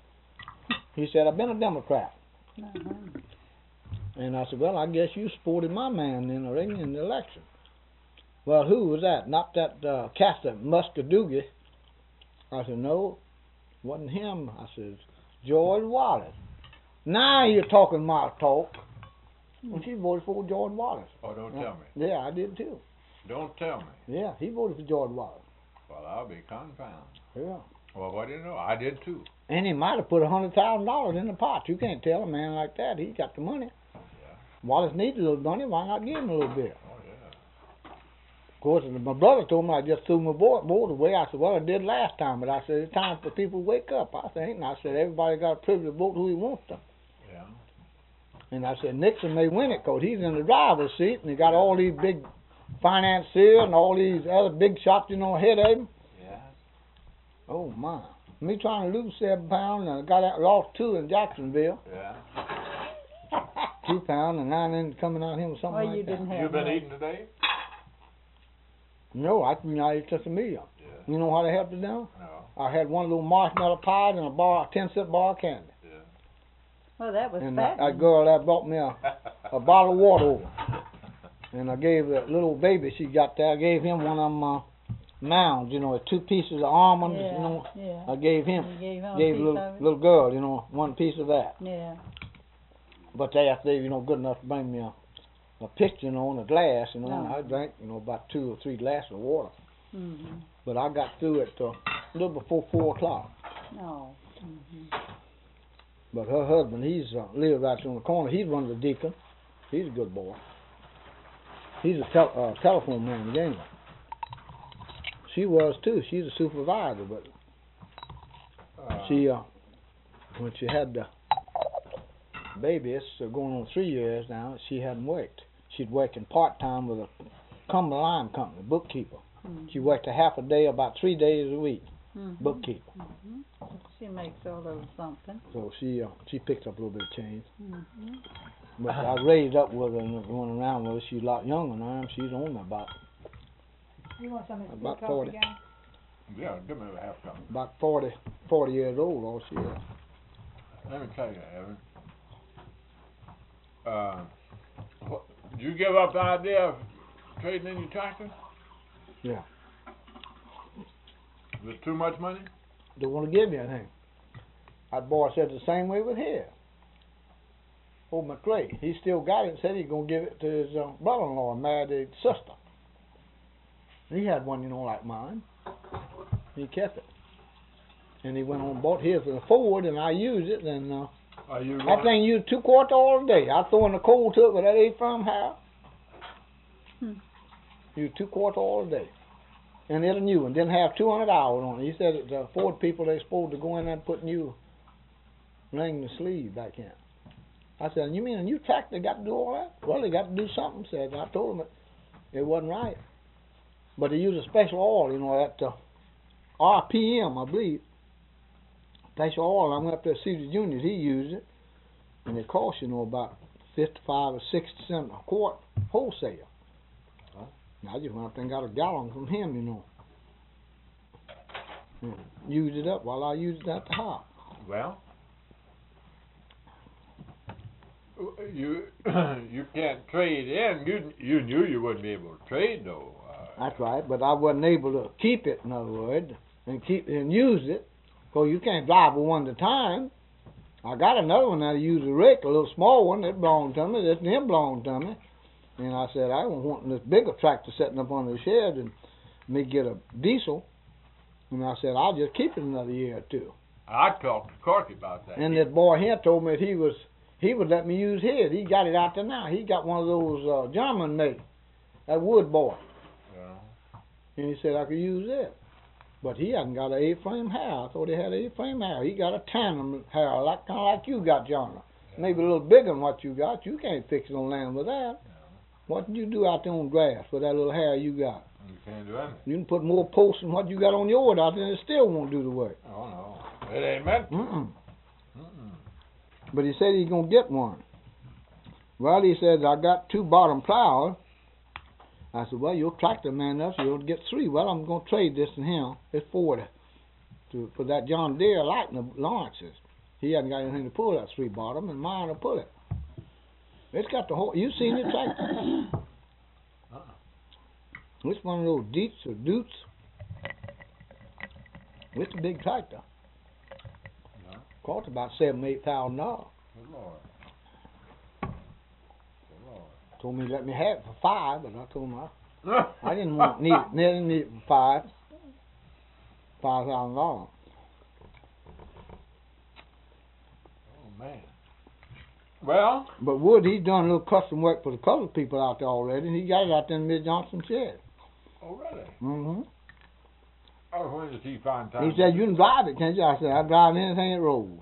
he said, I've been a Democrat. Uh-huh. And I said, well, I guess you supported my man then, I reckon, in the election. Well, who was that? Not that uh, Castor Muscadoogie. I said, no, wasn't him. I said, George Wallace. Now you're talking my talk. Well, she voted for George Wallace. Oh, don't tell me. Yeah, I did too. Don't tell me. Yeah, he voted for George Wallace. Well, I'll be confounded. Yeah. Well, what do you know? I did too. And he might have put a hundred thousand dollars in the pot. You can't tell a man like that. He got the money. Wallace needs a little money. Why not give him a little bit? Oh, yeah. Of course, my brother told me I just threw my board, board away. I said, well, I did last time, but I said it's time for people to wake up. I think, and I said everybody got a privilege to vote who he wants to. Yeah. And I said Nixon may win it 'cause he's in the driver's seat and he got all these big financiers and all these other big shots, you know, ahead of him. Yeah. Oh my! Me trying to lose seven pounds and I got out, lost two in Jacksonville. Yeah. Two pounds and nine in coming out here with something Well, like you that. didn't have You been much. eating today? No, I you know, I ate just a meal. Yeah. You know how they helped it down? No. I had one little marshmallow pie and a bar, ten cent bar of candy. Yeah. Well, that was And fat. that, that girl that brought me a, a bottle of water over. And I gave the little baby she got there, I gave him one of them uh, mounds, you know, two pieces of almonds, yeah, you know. yeah. I gave him, You gave him a gave piece little of it? little girl, you know, one piece of that. Yeah. But they asked they, you know, good enough to bring me a, a picture, you know, in a glass, you know, and No. I drank, you know, about two or three glasses of water. Mm-hmm. But I got through it uh, a little before four o'clock. No. Mm-hmm. But her husband, he's uh, lives right on the corner. He's one of the deacons. He's a good boy. He's a tel- uh, telephone man in England. She was too. She's a supervisor, but Uh, she, uh, when she had the baby, it's uh, going on three years now. She hadn't worked. She'd working part time with a Cumberland company, bookkeeper. Mm-hmm. She worked a half a day, about three days a week, Mm-hmm. bookkeeper. Mm-hmm. She makes a little something. So she, uh, she picked up a little bit of change. Mm-hmm. But I raised up with her and going around with her. She's a lot younger than I am. She's only about You want some of this About good forty. coffee, guy? yeah, give me a half cup. about forty, forty years old. All she is. Let me tell you, Evan. Uh, what, did you give up the idea of trading in your tractor? Yeah. Was it too much money? Don't want to give me anything. That boy said the same way with his. Old McCray, he still got it and said he's gonna give it to his uh, brother-in-law and married his sister. He had one, you know, like mine. He kept it, and he went on and bought his with a Ford, and I used it, and uh, Are you that thing used two quarts all day. I throw in the coal to it with that A from house. Hmm. Used two quarts all day. And it's a new one. Didn't have two hundred hours on it. He said that the Ford people, they're supposed to go in there and put new ring the sleeve back in. I said, you mean a new tractor got to do all that? Well, they got to do something, said. I told them it, it wasn't right. But they use a special oil, you know, that uh, R P M, I believe. Special oil. I went up there to see the juniors. He used it. And it cost, you know, about fifty-five or sixty cents a quart wholesale. Huh? And I just went up there and got a gallon from him, you know. And used it up while I used it at the house. Well, you you can't trade in. You you knew you wouldn't be able to trade though. Uh, That's right, but I wasn't able to keep it, in other words, and keep and use it, because you can't drive with one at a time. I got another one I use a rake, a little small one that belonged to me. This and him belonged to me. And I said, I don't want this bigger tractor sitting up on the shed and me get a diesel. And I said, I'll just keep it another year or two. I talked to Corky about that. And this boy here told me that he was he would let me use his. He got it out there now. He got one of those uh, German made, that wood boy. Yeah. And he said I could use it. But he hasn't got an A-frame harrow. I thought he had an A-frame harrow. He got a tandem harrow, like kind of like you got, John. Yeah. Maybe a little bigger than what you got. You can't fix it on land with that. Yeah. What did you do out there on grass with that little harrow you got? You can't do anything. You can put more posts than what you got on yours out there, and it still won't do the work. Oh no, it ain't meant to. Mm-mm. Mm-mm. But he said he's gonna get one. Well, he said I got two bottom plows. I said, well, you're a tractor man enough, so you'll get three. Well, I'm gonna trade this to him. It's forty. To for that John Deere Lightning Lawrence's. He hasn't got anything to pull that three bottom, and mine will pull it. It's got the whole. You seen the tractor? Uh-uh. It's one of those Deets or Dutes. It's a big tractor. Yeah. Cost about seven, eight thousand dollars. Good Lord. Good Lord. Told me to let me have it for five, but I told him I, I didn't want need it. Didn't need it for five. Five thousand dollars. Oh man. Well. But Wood, he's done a little custom work for the colored people out there already, and he got it out there in Miss Johnson's shed. Oh really? Mm-hmm. Oh, when does he find time? He said, you can drive it, can't you? I said, I drive anything that rolls.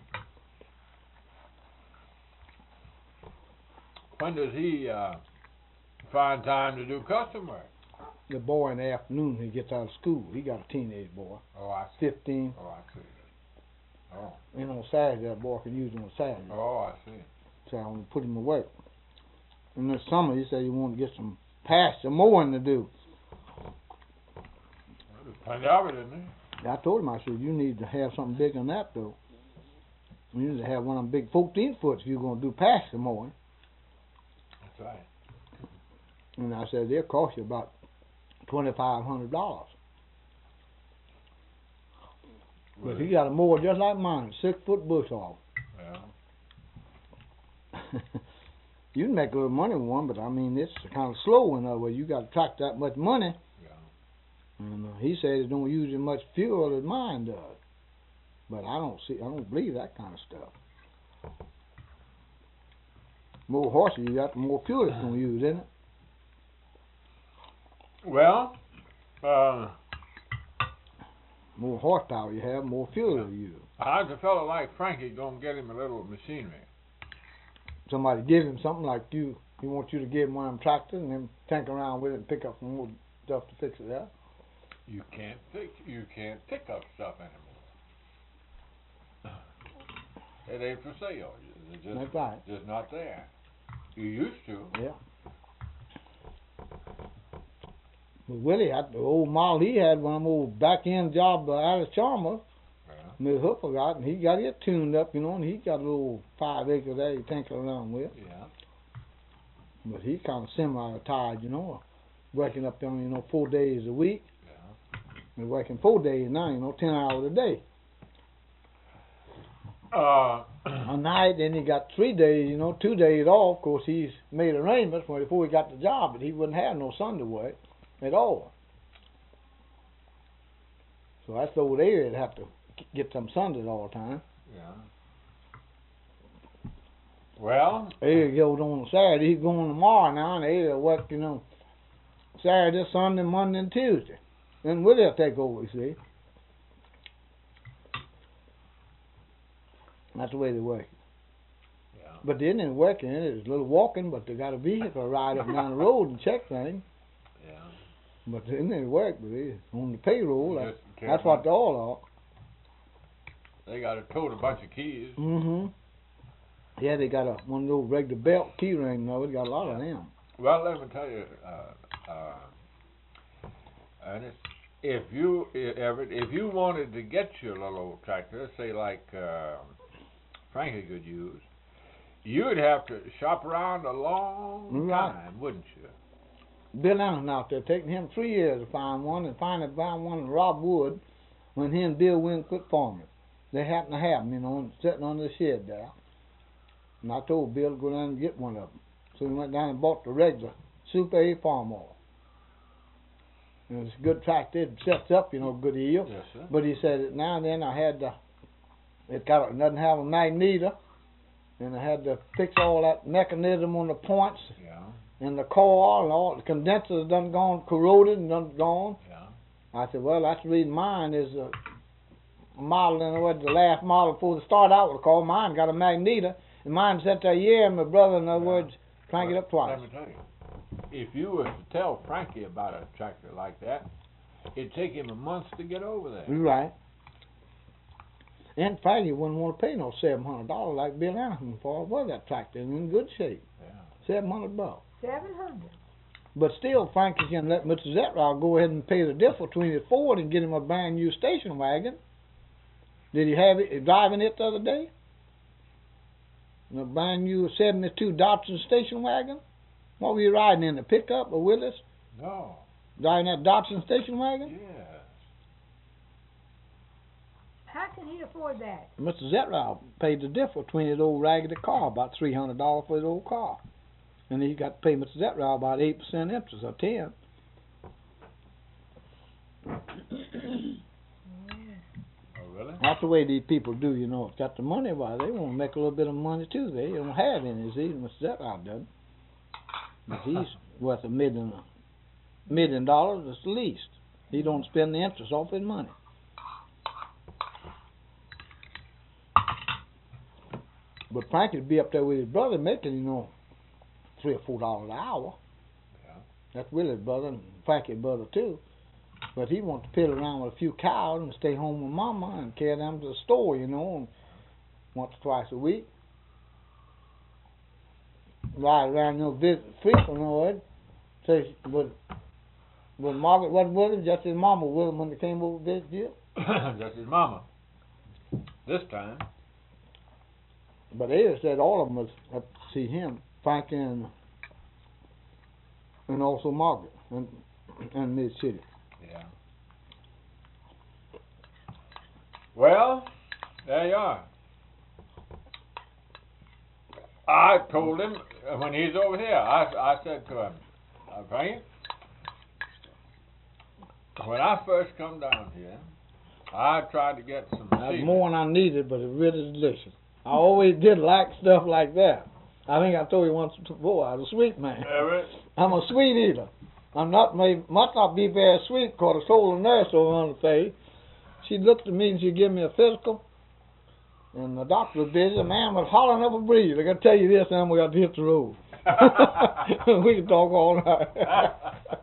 When does he uh, find time to do custom work? The boy in the afternoon, he gets out of school. He got a teenage boy, Oh, I see. fifteen. Oh, I see. Oh. And on Saturday, that boy can use it on Saturday. Oh, I see. So I want to put him to work. And this summer, he said he wanted to get some pasture mowing to do. Well, there's plenty of it, isn't there? I told him, I said, you need to have something bigger than that, though. You need to have one of them big fourteen foots if you're going to do pasture mowing. That's right. And I said, they'll cost you about twenty-five hundred dollars. But he got a mower just like mine, six foot bush off. Yeah. You can make a little money with one, but I mean, it's kind of slow in other words. You got to track that much money. Yeah. And uh, he said it don't use as much fuel as mine does. But I don't see, I don't believe that kind of stuff. More horses you got, the more fuel it's going to use, isn't it? Well, uh, More horsepower you have, more fuel you use. how's a fellow like Frankie gonna get him a little machinery? Somebody give him something like you, he wants you to give him one of them tractors and then tank around with it and pick up some more stuff to fix it out. You can't fix. You can't pick up stuff anymore. It ain't for sale. It's just, That's right. just not there. You used to. Yeah. But Willie, I, the old model he had, one of them old back end job uh, out of Chalmers, Yeah. Miss Hooper got, and he got it tuned up, you know, and he got a little five acres there he tinker around with. Yeah. But he kind of semi-retired, you know, working up there, you know, four days a week. Yeah. And working four days now, you know, ten hours a day. Uh, A night, then he got three days, you know, two days off. Of course, he's made arrangements for before he got the job, but he wouldn't have no Sunday work at all. So that's the old area. They'd have to get some Sundays all the time. yeah. Well, He goes on Saturday. He's going tomorrow now, and they'll work, you know, Saturday, Sunday, Monday, and Tuesday. Then we'll take over, you see. That's the way they work. yeah. But they ain't working. It's a little walking, but they got a vehicle to ride up and down the road and check things. Yeah. But they ain't work, but they on the payroll. That, Just can't that's what they all They got to tote a bunch of keys. are. Mm-hmm. Yeah, they got a one of those regular belt key ring. No, they got a lot of them. Well, let me tell you, uh, uh, Ernest, if you, Everett, if you wanted to get your little old tractor, say like uh, Frankie could use, You'd have to shop around a long Right. time, wouldn't you? Bill Allen out there, taking him three years to find one, and finally found one in Rob Wood when he and Bill Wynn quit farming. They happened to have him, you know, and sitting under the shed there. And I told Bill to go down and get one of them. So he went down and bought the regular Super A farm oil. And it's a good tractor. It sets up, you know, good yield. Yes, sir. But he said that now and then I had to, it got, it doesn't have a magneto, and I had to fix all that mechanism on the points Yeah, and the coil and all. The condensers done gone corroded and done gone. yeah. I said, well, that's the reason mine is a, a model, in other words, the last model before they start out with a call. Mine got a magneto, and mine sat there a year, and my brother, in other Yeah. words, crank it up twice. Let me tell you, if you were to tell Frankie about a tractor like that, it'd take him a month to get over there. You're right. In fact, he wouldn't want to pay no seven hundred dollars like Bill Anderson for it was that tractor, and in good shape. Yeah. Seven hundred bucks. Seven hundred. But still, Frankie can let Mister Zetrow go ahead and pay the difference between his Ford and get him a brand new station wagon. Did he have it driving it the other day? A brand new seventy-two Datsun station wagon? What were you riding in, a pickup or Willis? No. Driving that Datsun station wagon? Yeah. How can he afford that? Mister Zetrow paid the difference between his old raggedy car, about three hundred dollars for his old car. And he got to pay Mister Zetrow about eight percent interest, or ten. Oh, really? That's the way these people do, you know. Got the money, why they want to make a little bit of money too. They don't have any, see. Mister Zetrow doesn't. But he's worth a million, million dollars at the least. He don't spend the interest off his money. But Frankie'd be up there with his brother making, you know, three or four dollars an hour. Yeah. That's Willie's brother and Frankie's brother too. But he wants to piddle around with a few cows and stay home with Mama and carry them to the store, you know, and once or twice a week. Ride around, you know, visit frequent, you know, say, but, but Margaret wasn't with him, just his mama with him when they came over to visit you. That's his mama. This time. But they said all of them was up to see him, Frankie and, and also Margaret and, and Mid City. Yeah. Well, there you are. I told him uh, when he's over here, I, I said to him, uh, Frank, when I first come down here, I tried to get some That's seafood. more than I needed, but it's really delicious. I always did like stuff like that. I think I told you once before, I was a sweet man. Everett? I'm a sweet eater. I'm not, may, must not be very sweet, because I told the nurse over on the face. She looked at me and she gave me a physical. And the doctor was busy. The man was hollering up a breeze. I got to tell you this, and we got to hit the road. We can talk all night.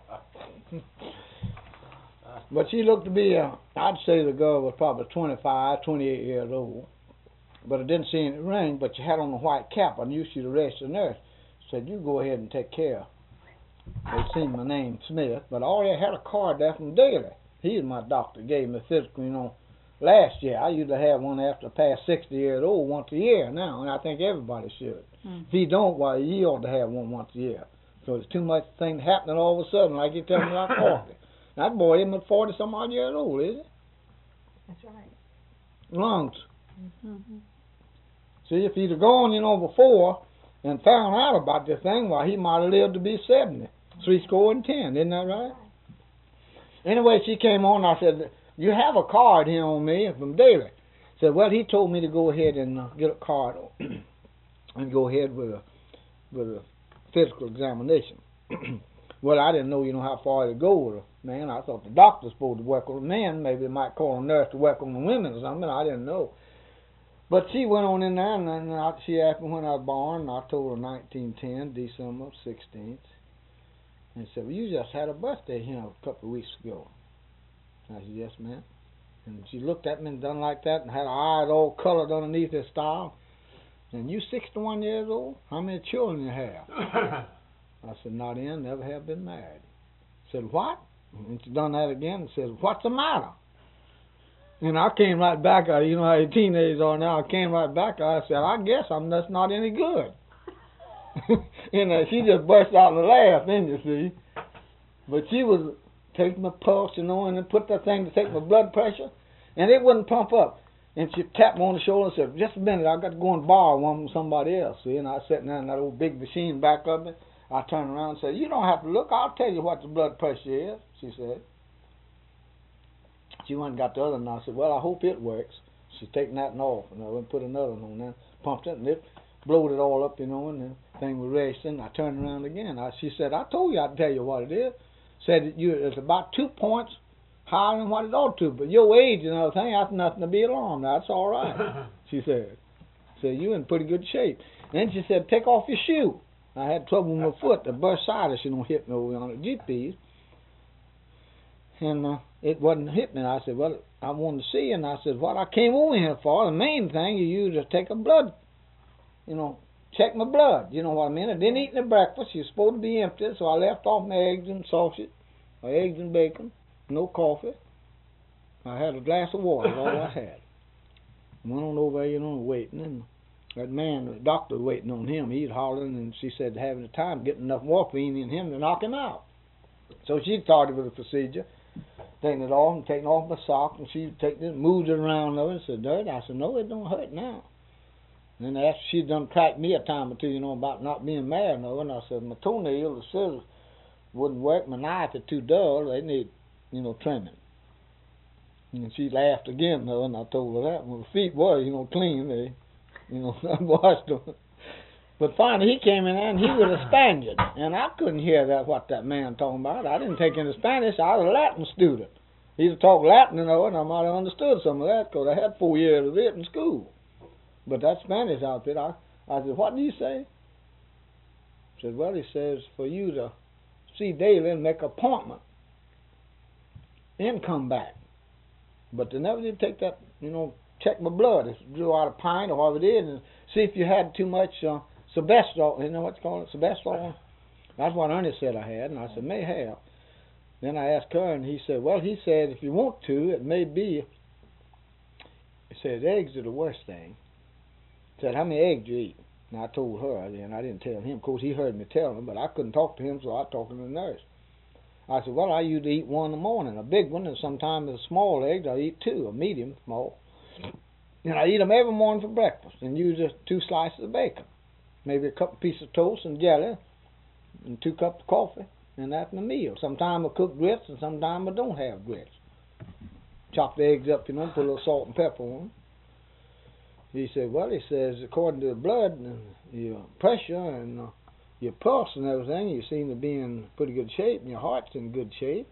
But she looked to be, uh, I'd say the girl was probably twenty-five, twenty-eight years old. But I didn't see any ring, but she had on a white cap. I knew she'd arrested the nurse. Said, you go ahead and take care. They seen my name, Smith, but I already had a card there from Daly. He's my doctor, gave me a physical, you know, last year. I usually have one after I pass sixty years old once a year now, and I think everybody should. Mm. If he don't, why, he ought to have one once a year. So it's too much thing happening all of a sudden, like you tell me about forty. That boy isn't forty some odd years old, is he? That's right. Lungs. Mm-hmm. See, if he'd have gone, you know, before and found out about this thing, why, he might have lived to be seventy. Three score and ten, isn't that right? Anyway, she came on, I said, you have a card here on me from Daly. Said, well, he told me to go ahead and uh, get a card and go ahead with a, with a physical examination. Well, I didn't know, you know, how far to go with a man. I thought the doctor was supposed to work on the men. Maybe they might call a nurse to work on the women or something. I didn't know. But she went on in there, and then I, she asked me when I was born, and I told her nineteen ten, December sixteenth. And she said, well, you just had a birthday here a couple of weeks ago. I said, yes, ma'am. And she looked at me and done like that and had her eyes all colored underneath her style. And you sixty-one years old? How many children you have? I said, not in, never have been married. Said, what? And she done that again and said, what's the matter? And I came right back. Uh, you know how the teenagers are now. I came right back. I said, I guess I'm just not any good. And uh, she just burst out in a laugh, then you see. But she was taking my pulse, you know, and then put that thing to take my blood pressure, and it wouldn't pump up. And she tapped me on the shoulder and said, just a minute, I got to go and borrow one from somebody else. See, and I was sitting there in that old big machine back of me. I turned around and said, you don't have to look. I'll tell you what the blood pressure is, she said. She went and got the other one. I said, well, I hope it works. She's taking that one off, and I went and put another one on there, pumped it, and it blowed it all up, you know, and the thing was racing. I turned around again. I, she said, I told you I'd tell you what it is. Said that you, it's about two points higher than what it ought to, but your age and everything, that's nothing to be alarmed. That's all right, she said. Said, you in pretty good shape. And then she said, take off your shoe. I had trouble with my foot. The bursitis, you know, hit me over on the G Ps. And uh, it wasn't hitting me. I said, well, I wanted to see you. And I said, what I came over here for, the main thing, you use is take a blood, you know, check my blood. You know what I mean? I didn't eat any breakfast. You're supposed to be empty, so I left off my eggs and sausage, my eggs and bacon, no coffee. I had a glass of water, that's all I had. Went on over there, you know, waiting, and that man, the doctor was waiting on him. He's hollering, and she said having the time getting enough morphine in him to knock him out. So she started with the procedure, taking it off and taking off my sock, and she taking it, moved it around over and said, "Dirt." I said, "No, it don't hurt now." And then after she done cracked me a time or two, you know, about not being married, no, and I said, my toenail, the scissors wouldn't work. My knife is too dull. They need, you know, trimming. And she laughed again, though, and I told her that. Well, the feet were, you know, clean. They, you know, I washed them. But finally, he came in there, and he was a Spaniard, and I couldn't hear that what that man talking about. I didn't take any Spanish. I was a Latin student. He'd talk Latin, you know, and I might have understood some of that because I had four years of it in school. But that Spanish outfit, I, I said, what do you say? He said, well, he says for you to see daily and make an appointment, then come back. But they never did take that, you know, check my blood. If drew out a pint or whatever it is, and see if you had too much uh, Sebestol, you know what you call it, Sebestol? That's what Ernest said I had, and I said, may have. Then I asked her, and he said, well, he said, if you want to, it may be. He said, eggs are the worst thing. He said, how many eggs do you eat? And I told her, and I didn't tell him. Of course, he heard me tell him, but I couldn't talk to him, so I talked to the nurse. I said, well, I usually eat one in the morning, a big one, and sometimes a small egg, I eat two, a medium, small. And I eat them every morning for breakfast, and usually two slices of bacon, maybe a couple pieces of toast and jelly, and two cups of coffee, and that's my meal. Sometimes I cook grits, and sometimes I don't have grits. Chop the eggs up, you know, put a little salt and pepper on them. He said, well, he says, according to the blood and your pressure and uh, your pulse and everything, you seem to be in pretty good shape, and your heart's in good shape.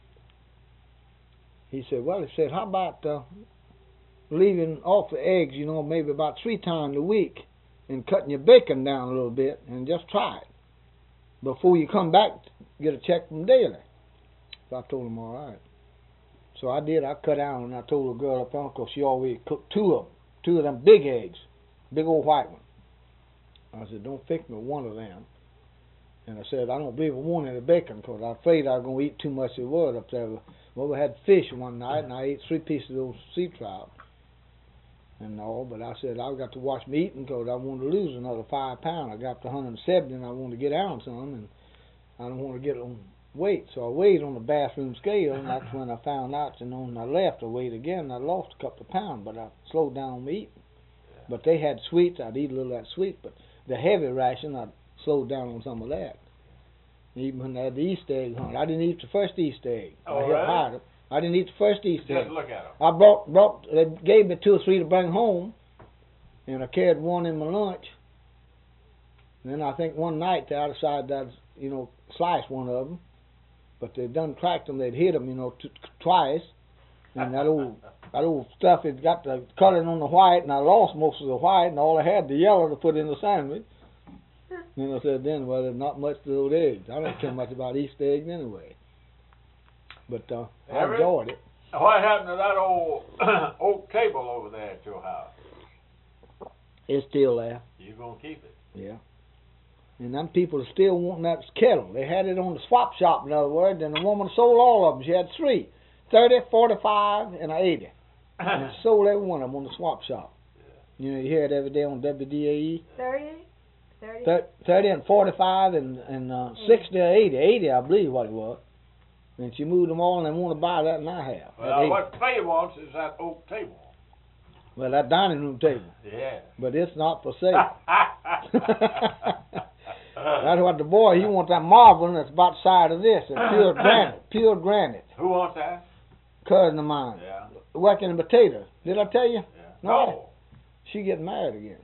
He said, well, he said, how about uh, leaving off the eggs, you know, maybe about three times a week and cutting your bacon down a little bit and just try it. Before you come back, get a check from daily. So I told him, all right. So I did. I cut out, and I told the girl up there, because she always cooked two of them. Two of them big eggs, big old white one. I said, don't fix me one of them. And I said, I don't believe I want any bacon because I'm afraid I was going to eat too much of the wood up there. Well, we had fish one night, and I ate three pieces of those sea trout and all. But I said, I've got to watch me eating because I want to lose another five pounds. I got to one hundred seventy, and I want to get down some, and I don't want to get on weight. So I weighed on the bathroom scale, and that's when I found out, you know, when I left, I weighed again, and I lost a couple of pounds, but I slowed down on me eating. But they had sweets. I'd eat a little of that sweet, but the heavy ration, I'd slowed down on some of that. Even when they had the Easter egg hunt, I didn't eat the first Easter egg. Oh, I really? helped hide it. I didn't eat the first Easter Just egg. look at them. I brought, brought, they gave me two or three to bring home, and I carried one in my lunch. And then I think one night they decided I'd, you know, slice one of them. But they done cracked them, they'd hit them, you know, t- twice. And that old that old stuff, it got the coloring on the white, and I lost most of the white, and all I had the yellow to put in the sandwich. And I said then, well, there's not much to those eggs. I don't care much about Easter eggs anyway. But uh, I Everett? enjoyed it. What happened to that old oak table over there at your house? It's still there. You gonna keep it? Yeah. And them people are still wanting that kettle. They had it on the swap shop, in other words, and the woman sold all of them. She had three, thirty, forty-five, and an eighty. and sold every one of them on the swap shop. You know, you hear it every day on W D A E. Thirty? Thirty? Thir- thirty and forty-five and, and uh, sixty or eighty. eighty, I believe, what it was. And she moved them all and they want to buy that and I have. Well, what Faye wants is that oak table. Well, that dining room table. Yeah. But it's not for sale. That's what the boy, he wants that marble that's about the size of this. It's pure granite. Pure granite. Who wants that? Cousin of mine. Yeah. Working in potatoes. Did I tell you? Yeah. No. No. She getting married again.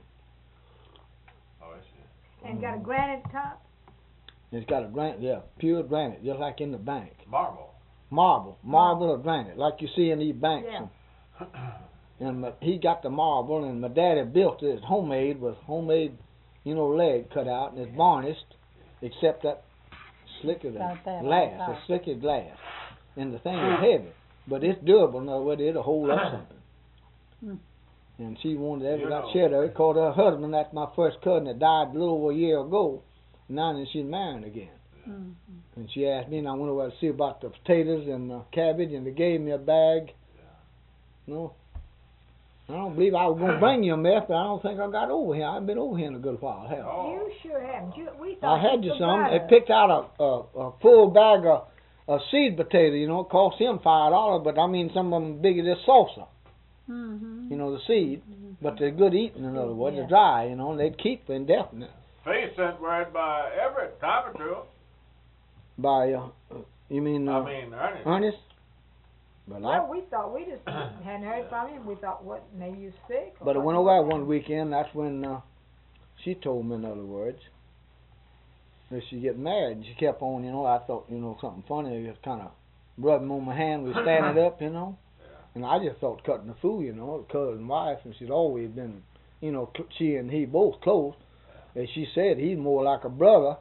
Oh, I see. And got a granite top? It's got a granite, yeah, pure granite, just like in the bank. Marble. Marble. Marble or granite, like you see in these banks. Yeah. And, and my, he got the marble, and my daddy built it. It's homemade, with homemade, you know, leg cut out, and it's varnished, except that slicker Like that, glass, like the that. slicker glass. And the thing is heavy, but it's durable. In other words, it'll hold up something. Hmm. And she wanted every You got know. shed of it. Called her husband. That's my first cousin that died a little over a year ago. Now then she's married again. Mm-hmm. And she asked me, and I went over to see about the potatoes and the cabbage, and they gave me a bag. No, I don't believe I was going to bring you a mess, but I don't think I got over here. I haven't been over here in a good while, have I? Oh. You sure haven't. You, we thought I had you some. forgot They us. picked out a, a, a full bag of, of seed potato, you know. It cost him five dollars, but I mean some of them big as this salsa, Mm-hmm. you know, the seed. But they're good eating, in other words. Yeah. They're dry, you know, and they'd keep indefinite. Faye sent word by Everett, time or two. By, uh, you mean, uh, I mean, Ernest. Ernest? But I Well, we thought, we just hadn't heard from him. We thought, what, maybe you sick? or But I what went you over there had. one weekend. That's when uh, she told me, in other words, that she get married. And she kept on, you know. I thought, you know, something funny. Just kind of rubbing on my hand. We were standing up, you know. And I just thought cutting the fool, you know, the cousin wife, and she'd always been, you know, cl- she and he both close. As she said, he's more like a brother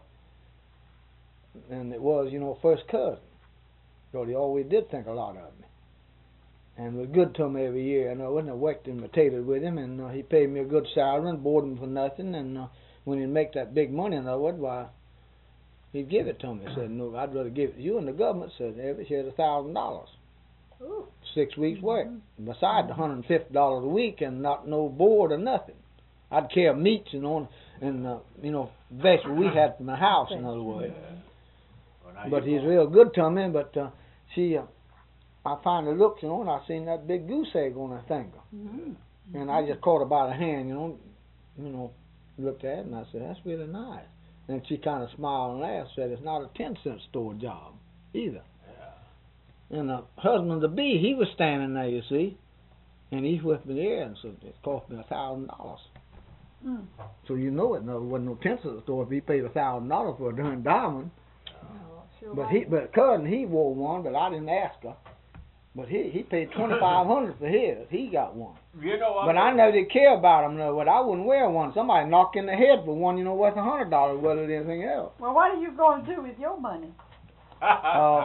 than it was, you know, first cousin. So he always did think a lot of me. And was good to me every year. And I wasn't worked in potatoes with him, and uh, he paid me a good salary and boarded him for nothing. And uh, when he'd make that big money, in other words, why, he'd give it to me. I said, no, I'd rather give it to you. And the government said, every here's a thousand dollars. Ooh. Six weeks' work. Besides the hundred and fifty dollars a week and not no board or nothing. I'd carry meats, you know, and, uh, you know, vegetables we had from the house, in other words. Well, now But you he's go- real good to me, but uh, she, uh, I finally looked, you know, and I seen that big goose egg on her finger. Mm-hmm. And I just caught her by the hand, you know, you know, looked at it, and I said, that's really nice. And she kind of smiled and laughed, said, it's not a ten cent store job either. Yeah. And the husband to be, he was standing there, you see, and he whipped me there and said, it cost me a thousand dollars. Mm. So you know it, no, there wasn't no ten cent store if he paid a thousand dollars for a darn diamond. Oh, sure But was. he, but cousin, he wore one, but I didn't ask her. But he he paid twenty five hundred for his. He got one. You know what? But I never did care about him. No, but I wouldn't wear one. Somebody knocked in the head for one, you know, worth a hundred dollars, whether it's anything else. Well, what are you going to do with your money? Uh,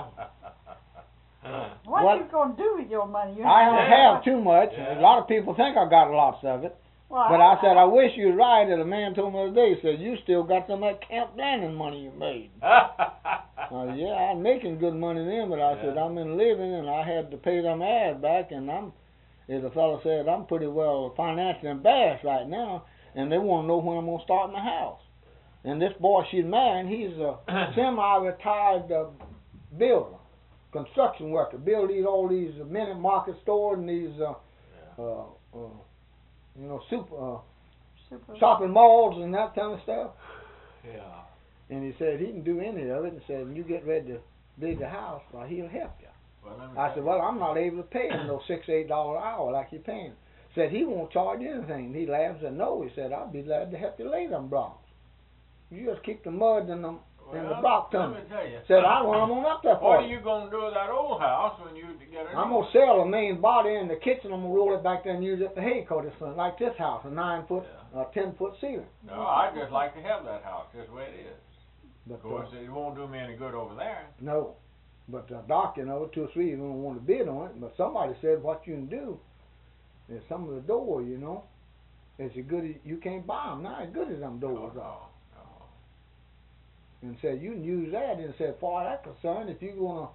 What, What- are you going to do with your money? You I don't Yeah. have too much. Yeah. A lot of people think I got lots of it. Well, But I said, I wish you was right. And a man told me the other day, he said, you still got some of that Camp Landing money you made. Uh, yeah, I'm making good money then, but I Yeah. said, I'm in living and I had to pay them ads back, and I'm, as a fellow said, I'm pretty well financially embarrassed right now, and they want to know when I'm going to start my house. And this boy she's marrying, he's a semi-retired uh, builder, construction worker, build these, all these mini market stores and these, uh, uh, uh, you know, super, uh, super. shopping malls and that kind of stuff. Yeah. And he said he can do any of it, and said, when you get ready to build a house, well, he'll help you. Well, let me I tell said, you. well, I'm not able to pay him no six, eight dollar an hour like you're paying. Said he won't charge you anything. He laughed and said, no. He said, I'll be glad to help you lay them blocks. You just keep the mud in them in the Well, block to let me. me tell you. Said I want them on up there for What are you. you gonna do with that old house when you get it? I'm gonna sell the main body in the kitchen. I'm gonna roll it back there and use it for hay, 'cause it's uh, like this house, a nine foot, uh, ten foot ceiling. No, I just like to have that house just the way it is. But Of course, uh, it won't do me any good over there. no, but the doc, you know, two or three is gonna want to bid on it. But somebody said what you can do is some of the door, you know, is as good as you can't buy them now. As good as them No, doors no, are. no. And said you can use that. And said, far as that's concerned, if you're gonna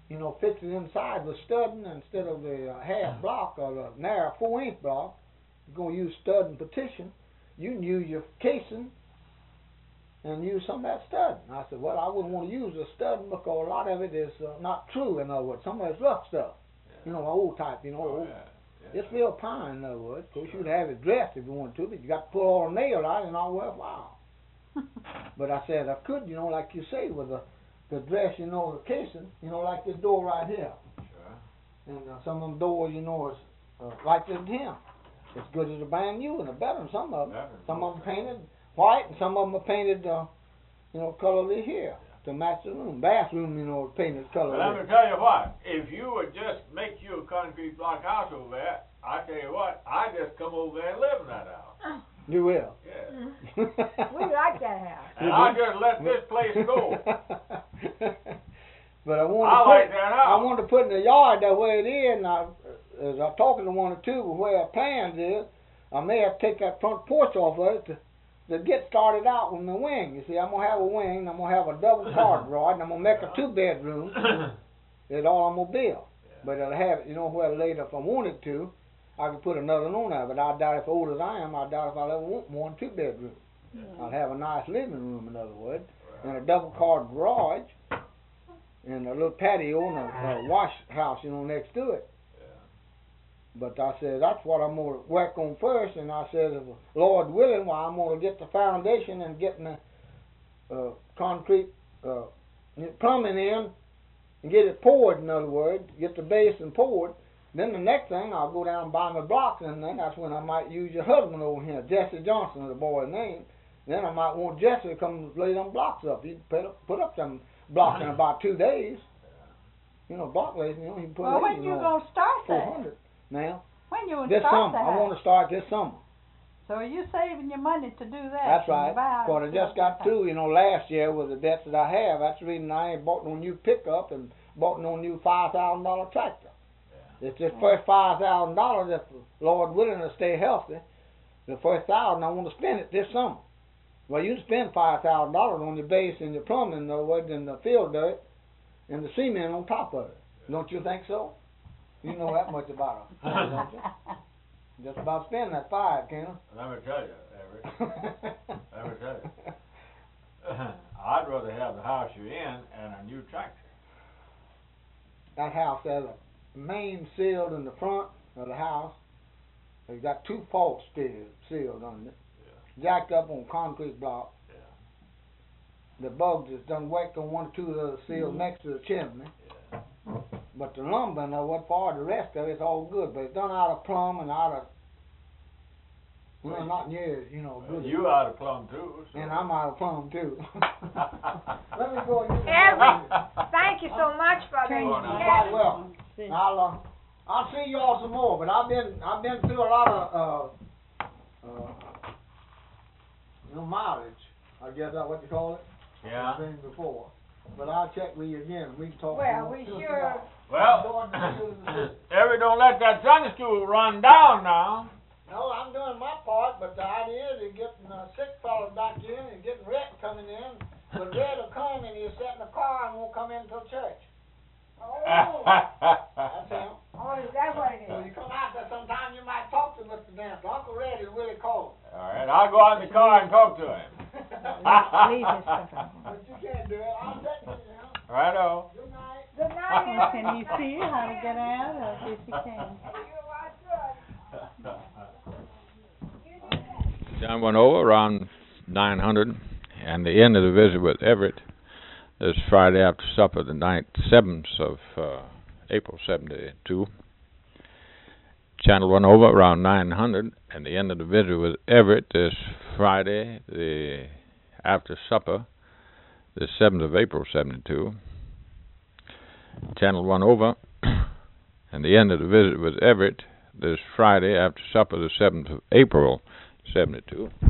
you know, fix it inside with studding instead of the uh, half block or the narrow four inch block. You're going to use stud and petition. You can use your casing and use some of that studding. I said, well, I wouldn't want to use the studding because a lot of it is uh, not true, in other words. Some of it's rough stuff. Yeah. You know, old type, you know. Oh, old. yeah. Yeah. It's real pine, in other words. Of course, you'd have it dressed if you wanted to, but you got to pull all the nail out and all worthwhile. But I said I could, you know, like you say, with the, the dress, you know, the casing, you know, like this door right here. Sure. And uh, some of them doors, you know, is uh, like this here. As good as a brand new and a better than some of them. Better. Some of them painted white and some of them are painted, uh, you know, colorly here to match the room. Bathroom, you know, painted colorly. But let me tell you what, if you would just make you a concrete block house over there, I tell you what, I just come over there and live in that house. You will. Yeah. We like that house. And I'll just let this place go. But I wanted I to like put, that I house. wanted to put in the yard that way it is, and I, as I'm talking to one or two, but where our plans is, I may have to take that front porch off of it to, to get started out with my wing. You see, I'm gonna have a wing, and I'm gonna have a double car garage, and I'm gonna make a two bedroom. That's all I'm gonna build. Yeah. But I'll have it, you know, where later if I wanted to, I could put another on there. But I doubt if old as I am, I doubt if I'll ever want more than two bedrooms. Yeah. I'll have a nice living room, in other words, and a double car garage, and a little patio and a, a wash house, you know, next to it. But I said, that's what I'm going to work on first. And I said, if Lord willing, well, I'm going to get the foundation and getting the uh, concrete uh, plumbing in and get it poured, in other words, get the basin poured. Then the next thing, I'll go down and buy my blocks, and then that's when I might use your husband over here, Jesse Johnson is the boy's name. Then I might want Jesse to come lay them blocks up. He put up, put up them blocks in about two days. You know, block laying, you know, he can put Well, eight, when you you know, gonna start four that? hundred. Now, When you gonna this start summer. that? I want to start this summer. So are you saving your money to do that? That's when right. you buy But I it? just got through, you know, last year with the debts that I have. That's the reason I ain't bought no new pickup and bought no new five thousand dollar tractor. Yeah. It's this first five thousand dollars, if the Lord willing to stay healthy, the first thousand I want to spend it this summer. Well, you can spend five thousand dollars on your base and your plumbing, in other words, and the field dirt and the cement on top of it. Don't you think so? You know that much about it, don't you? Just about spending that five, Ken. Let me tell you, Everett. Let me tell you. I'd rather have the house you're in and a new tractor. That house has a main sealed in the front of the house. It's got two faults still sealed on it. Yeah. Jacked up on concrete block. Yeah. The bugs has done worked on one or two of the seals mm-hmm. next to the chimney. Yeah. But the lumber and what for the rest of it's all good. But it's done out of plumb and out of well, well not near as, you know, well, good. You out of plumb too. So. And I'm out of plumb too. Let me go. Everett, thank you so much for the You're quite welcome. I'll uh, I'll see y'all some more. But I've been I've been through a lot of uh, uh, you know, mileage. I guess that's what you call it. Yeah. I've been before. But I'll check with you again. We can talk. Well, we sure. Well, Everett, don't let that Sunday school run down now. No, I'm doing my part, but the idea is getting uh, sick fellas back in and getting Red coming in. But Red will come and he'll sit in the car and won't come into church. Oh, that's him. Oh, is that what it So is? you come out there sometime, you might talk to Mister Dance. Uncle Red is really cold. All right, I'll go out in the car and talk to him. Leave his stuff at home. But you can't do it. I'll take you now. Righto. Good night. Good night. Can you see how to get out? Or if you can. John went over around nine hundred, and the end of the visit with Everett is Friday after supper, the ninth, seventh of uh, April seventy-two. Channel went over around nine hundred, and the end of the visit with Everett is Friday, the after supper, the seventh of April seventy-two. Channel went over, and the end of the visit with Everett is Friday after supper, the seventh of April seventy-two.